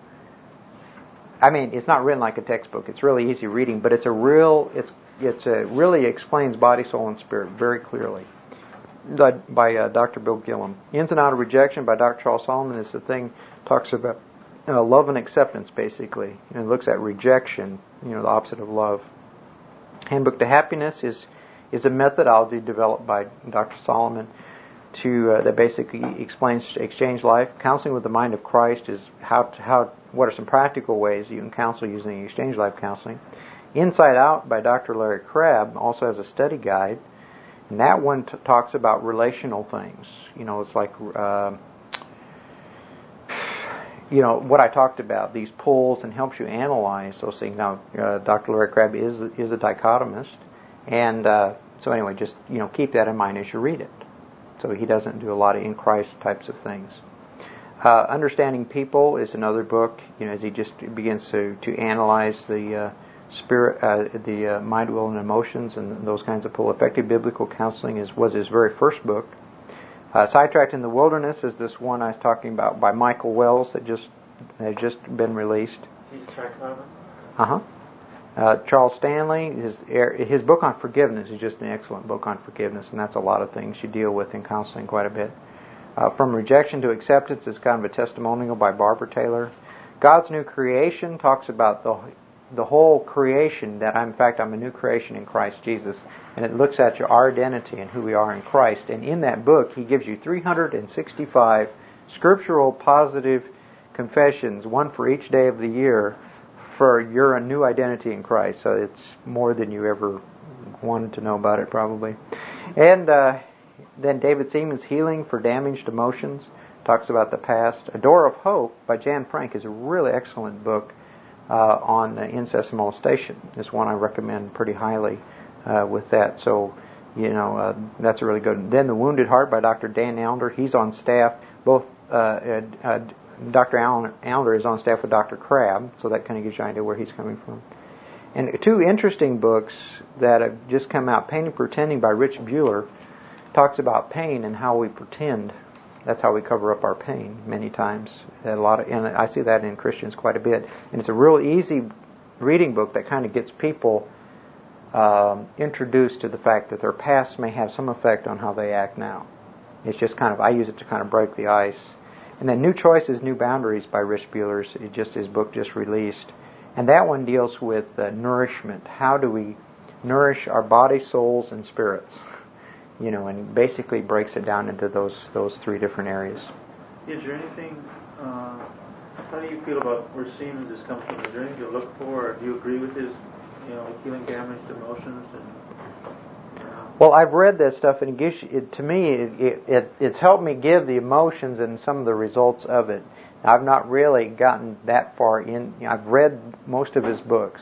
[SPEAKER 1] I mean, it's not written like a textbook. It's really easy reading, but it's a real. It's it's a really explains body, soul, and spirit very clearly. By uh, Doctor Bill Gillum. Ins and Out of Rejection by Doctor Charles Solomon is the thing talks about uh, love and acceptance basically, and it looks at rejection, you know, the opposite of love. Handbook to Happiness is is a methodology developed by Doctor Solomon to uh, that basically explains exchange life. Counseling with the Mind of Christ is how to, how what are some practical ways you can counsel using exchange life counseling. Inside Out by Doctor Larry Crabb also has a study guide. And that one t- talks about relational things. You know, it's like, uh, you know, what I talked about, these pulls, and helps you analyze those things. Now, uh, Doctor Larry Crabb is is a dichotomist, and uh, so anyway, just you know, keep that in mind as you read it. So he doesn't do a lot of in Christ types of things. Uh, Understanding People is another book. You know, as he just begins to to analyze the. Uh, Spirit, uh, the uh, mind, will, and emotions, and those kinds of pull. Effective Biblical Counseling is was his very first book. Uh, Sidetracked in the Wilderness is this one I was talking about by Michael Wells that just has just been released.
[SPEAKER 6] He's a trichotomist?
[SPEAKER 1] Uh-huh. Uh Charles Stanley, his his book on forgiveness is just an excellent book on forgiveness, and that's a lot of things you deal with in counseling quite a bit. Uh, From Rejection to Acceptance is kind of a testimonial by Barbara Taylor. God's New Creation talks about the the whole creation, that I'm, in fact, I'm a new creation in Christ Jesus. And it looks at your, our identity and who we are in Christ. And in that book, he gives you three hundred sixty-five scriptural positive confessions, one for each day of the year, for your new identity in Christ. So it's more than you ever wanted to know about it, probably. And uh, then David Seaman's Healing for Damaged Emotions talks about the past. A Door of Hope by Jan Frank is a really excellent book Uh, on uh, incest and molestation. Is one I recommend pretty highly uh, with that. So, you know, uh, that's a really good one. Then The Wounded Heart by Doctor Dan Allender. He's on staff. Both uh, uh, uh, Doctor Allender is on staff with Doctor Crabb, so that kind of gives you an idea where he's coming from. And two interesting books that have just come out. Pain and Pretending by Rich Bueller talks about pain and how we pretend. That's how we cover up our pain many times. A lot of, and I see that in Christians quite a bit. And it's a real easy reading book that kind of gets people um, introduced to the fact that their past may have some effect on how they act now. It's just kind of, I use it to kind of break the ice. And then New Choices, New Boundaries by Rich Bueller, it just his book just released. And that one deals with uh, nourishment. How do we nourish our body, souls, and spirits? You know, and basically breaks it down into those those three different areas.
[SPEAKER 8] Is there anything, uh, how do you feel about where Siemens has come from? Is there anything to look for, or do you agree with his, you know, healing damaged emotions? And uh,
[SPEAKER 1] Well, I've read that stuff, and it gives you, it, to me, it, it, it it's helped me give the emotions and some of the results of it. I've not really gotten that far in. You know, I've read most of his books.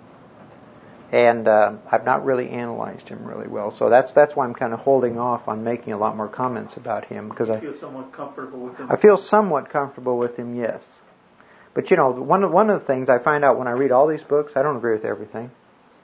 [SPEAKER 1] And uh, I've not really analyzed him really well, so that's that's why I'm kind of holding off on making a lot more comments about him, because I
[SPEAKER 8] feel somewhat comfortable with him.
[SPEAKER 1] I feel somewhat comfortable with him, yes. But you know, one of one of the things I find out when I read all these books, I don't agree with everything,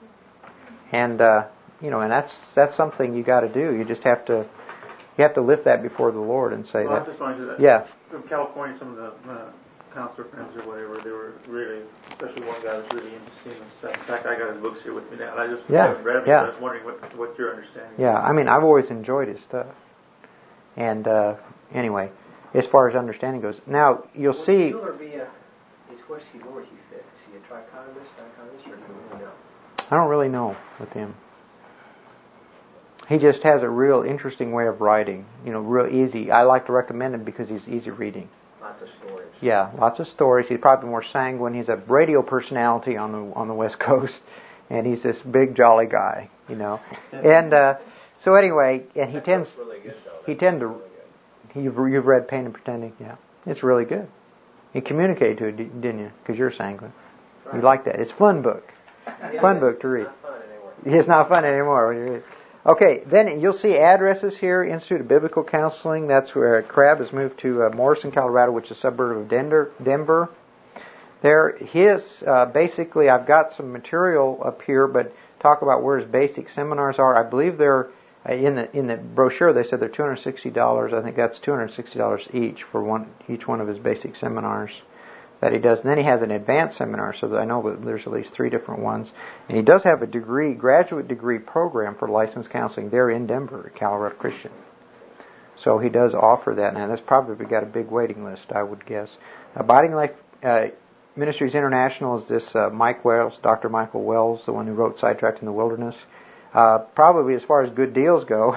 [SPEAKER 1] and uh, you know, and that's that's something you got to do. You just have to you have to lift that before the Lord and say
[SPEAKER 8] well,
[SPEAKER 1] that.
[SPEAKER 8] I'm just wondering that.
[SPEAKER 1] Yeah.
[SPEAKER 8] From California, some of the uh, counselor friends or whatever, they were really, especially one guy was really into Siemens stuff. In fact, I got his books here with me now, and I just
[SPEAKER 1] yeah.
[SPEAKER 8] haven't read them,
[SPEAKER 1] yeah.
[SPEAKER 8] so I was wondering what, what your understanding is.
[SPEAKER 1] Yeah, I mean, I've always enjoyed his stuff. And uh, anyway, as far as understanding goes, now you'll
[SPEAKER 7] Would
[SPEAKER 1] see.
[SPEAKER 7] Bueller be a, is where's he, where would he fit? Is he a trichotomist, dichotomist, or do you really know?
[SPEAKER 1] I don't really know with him. He just has a real interesting way of writing. You know, real easy. I like to recommend him because he's easy reading.
[SPEAKER 7] Lots of stories.
[SPEAKER 1] Yeah, lots of stories. He's probably more sanguine. He's a radio personality on the on the West Coast, and he's this big jolly guy. You know, and uh, so anyway, and he
[SPEAKER 7] That
[SPEAKER 1] tends
[SPEAKER 7] book's really good, though.
[SPEAKER 1] he
[SPEAKER 7] That
[SPEAKER 1] tend to.
[SPEAKER 7] book's really good.
[SPEAKER 1] You've you've read Pain and Pretending, yeah, it's really good. You communicated to it, didn't you? Because you're sanguine.
[SPEAKER 7] Right.
[SPEAKER 1] You like that. It's a fun book.
[SPEAKER 7] Yeah,
[SPEAKER 1] Fun
[SPEAKER 7] it's
[SPEAKER 1] book to read.
[SPEAKER 7] Not fun anymore.
[SPEAKER 1] It's not fun anymore when you read it. Okay, then you'll see addresses here. Institute of Biblical Counseling. That's where Crabb has moved to uh, Morrison, Colorado, which is a suburb of Denver. Denver. There, his uh, basically, I've got some material up here, but talk about where his basic seminars are. I believe they're uh, in the in the brochure. They said they're two hundred sixty dollars. I think that's two hundred sixty dollars each for one each one of his basic seminars that he does. And then he has an advanced seminar, so that I know that there's at least three different ones. And he does have a degree, graduate degree program for licensed counseling there in Denver at Colorado Christian. So he does offer that. Now that's probably got a big waiting list, I would guess. Abiding Life uh, Ministries International is this uh, Mike Wells, Doctor Michael Wells, the one who wrote Sidetracked in the Wilderness. Uh, probably as far as good deals go,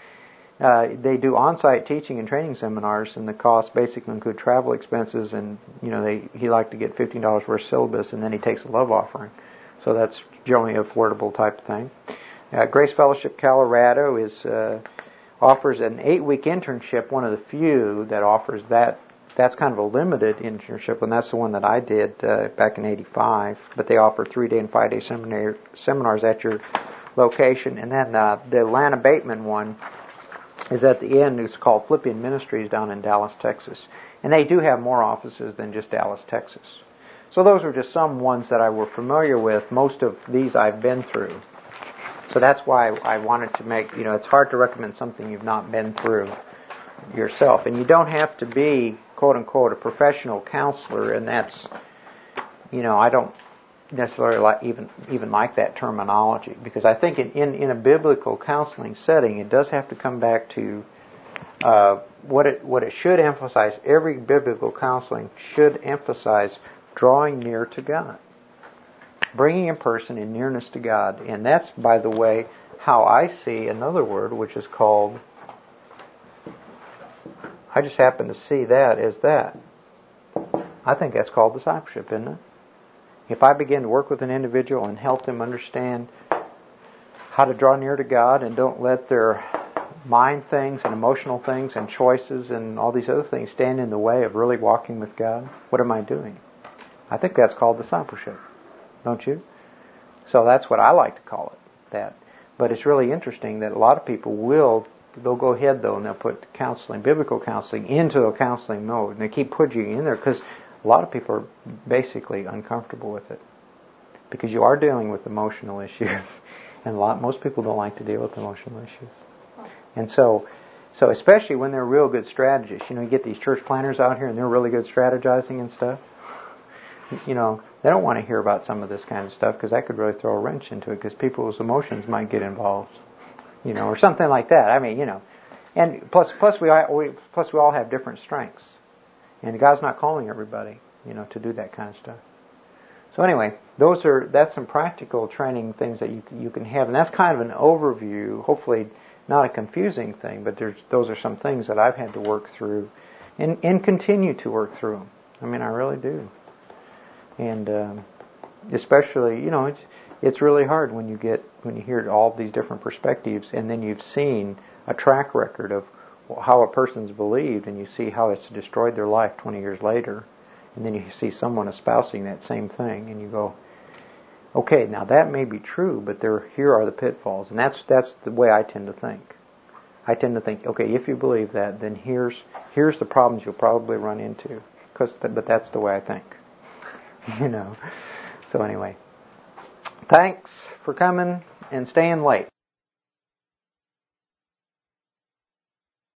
[SPEAKER 1] uh, they do on-site teaching and training seminars, and the cost basically include travel expenses, and you know they he liked to get fifteen dollars worth of syllabus, and then he takes a love offering. So that's generally an affordable type of thing. Uh, Grace Fellowship Colorado is uh, offers an eight-week internship, one of the few that offers that. That's kind of a limited internship, and that's the one that I did uh, back in eighty-five. But they offer three-day and five-day seminar, seminars at your location. And then uh, the Atlanta Bateman one is at the end. It's called Philippian Ministries down in Dallas, Texas. And they do have more offices than just Dallas, Texas. So those are just some ones that I were familiar with. Most of these I've been through. So that's why I wanted to make, you know, it's hard to recommend something you've not been through yourself. And you don't have to be, quote unquote, a professional counselor, and that's, you know, I don't necessarily like, even even like that terminology, because I think in, in, in a biblical counseling setting, it does have to come back to uh, what it what it should emphasize. Every biblical counseling should emphasize drawing near to God, bringing a person in nearness to God, and that's, by the way, how I see another word which is called. I just happen to see that as that. I think that's called discipleship, isn't it? If I begin to work with an individual and help them understand how to draw near to God and don't let their mind things and emotional things and choices and all these other things stand in the way of really walking with God, what am I doing? I think that's called discipleship, don't you? So that's what I like to call it, that. But it's really interesting that a lot of people will They'll go ahead, though, and they'll put counseling, biblical counseling, into a counseling mode. And they keep putting you in there because a lot of people are basically uncomfortable with it. Because you are dealing with emotional issues. And a lot, most people don't like to deal with emotional issues. And so, so especially when they're real good strategists. You know, you get these church planners out here and they're really good strategizing and stuff. You know, they don't want to hear about some of this kind of stuff because that could really throw a wrench into it because people's emotions might get involved. You know, or something like that. I mean, you know, and plus, plus we, all, we, plus we all have different strengths, and God's not calling everybody, you know, to do that kind of stuff. So anyway, those are that's some practical training things that you you can have, and that's kind of an overview. Hopefully, not a confusing thing, but there's those are some things that I've had to work through, and and continue to work through them. I mean, I really do, and um, especially, you know, it's. It's really hard when you get when you hear all these different perspectives, and then you've seen a track record of how a person's believed, and you see how it's destroyed their life twenty years later, and then you see someone espousing that same thing, and you go, okay, now that may be true, but there here are the pitfalls, and that's that's the way I tend to think. I tend to think, okay, if you believe that, then here's here's the problems you'll probably run into, because but that's the way I think, you know. So anyway. Thanks for coming and staying late.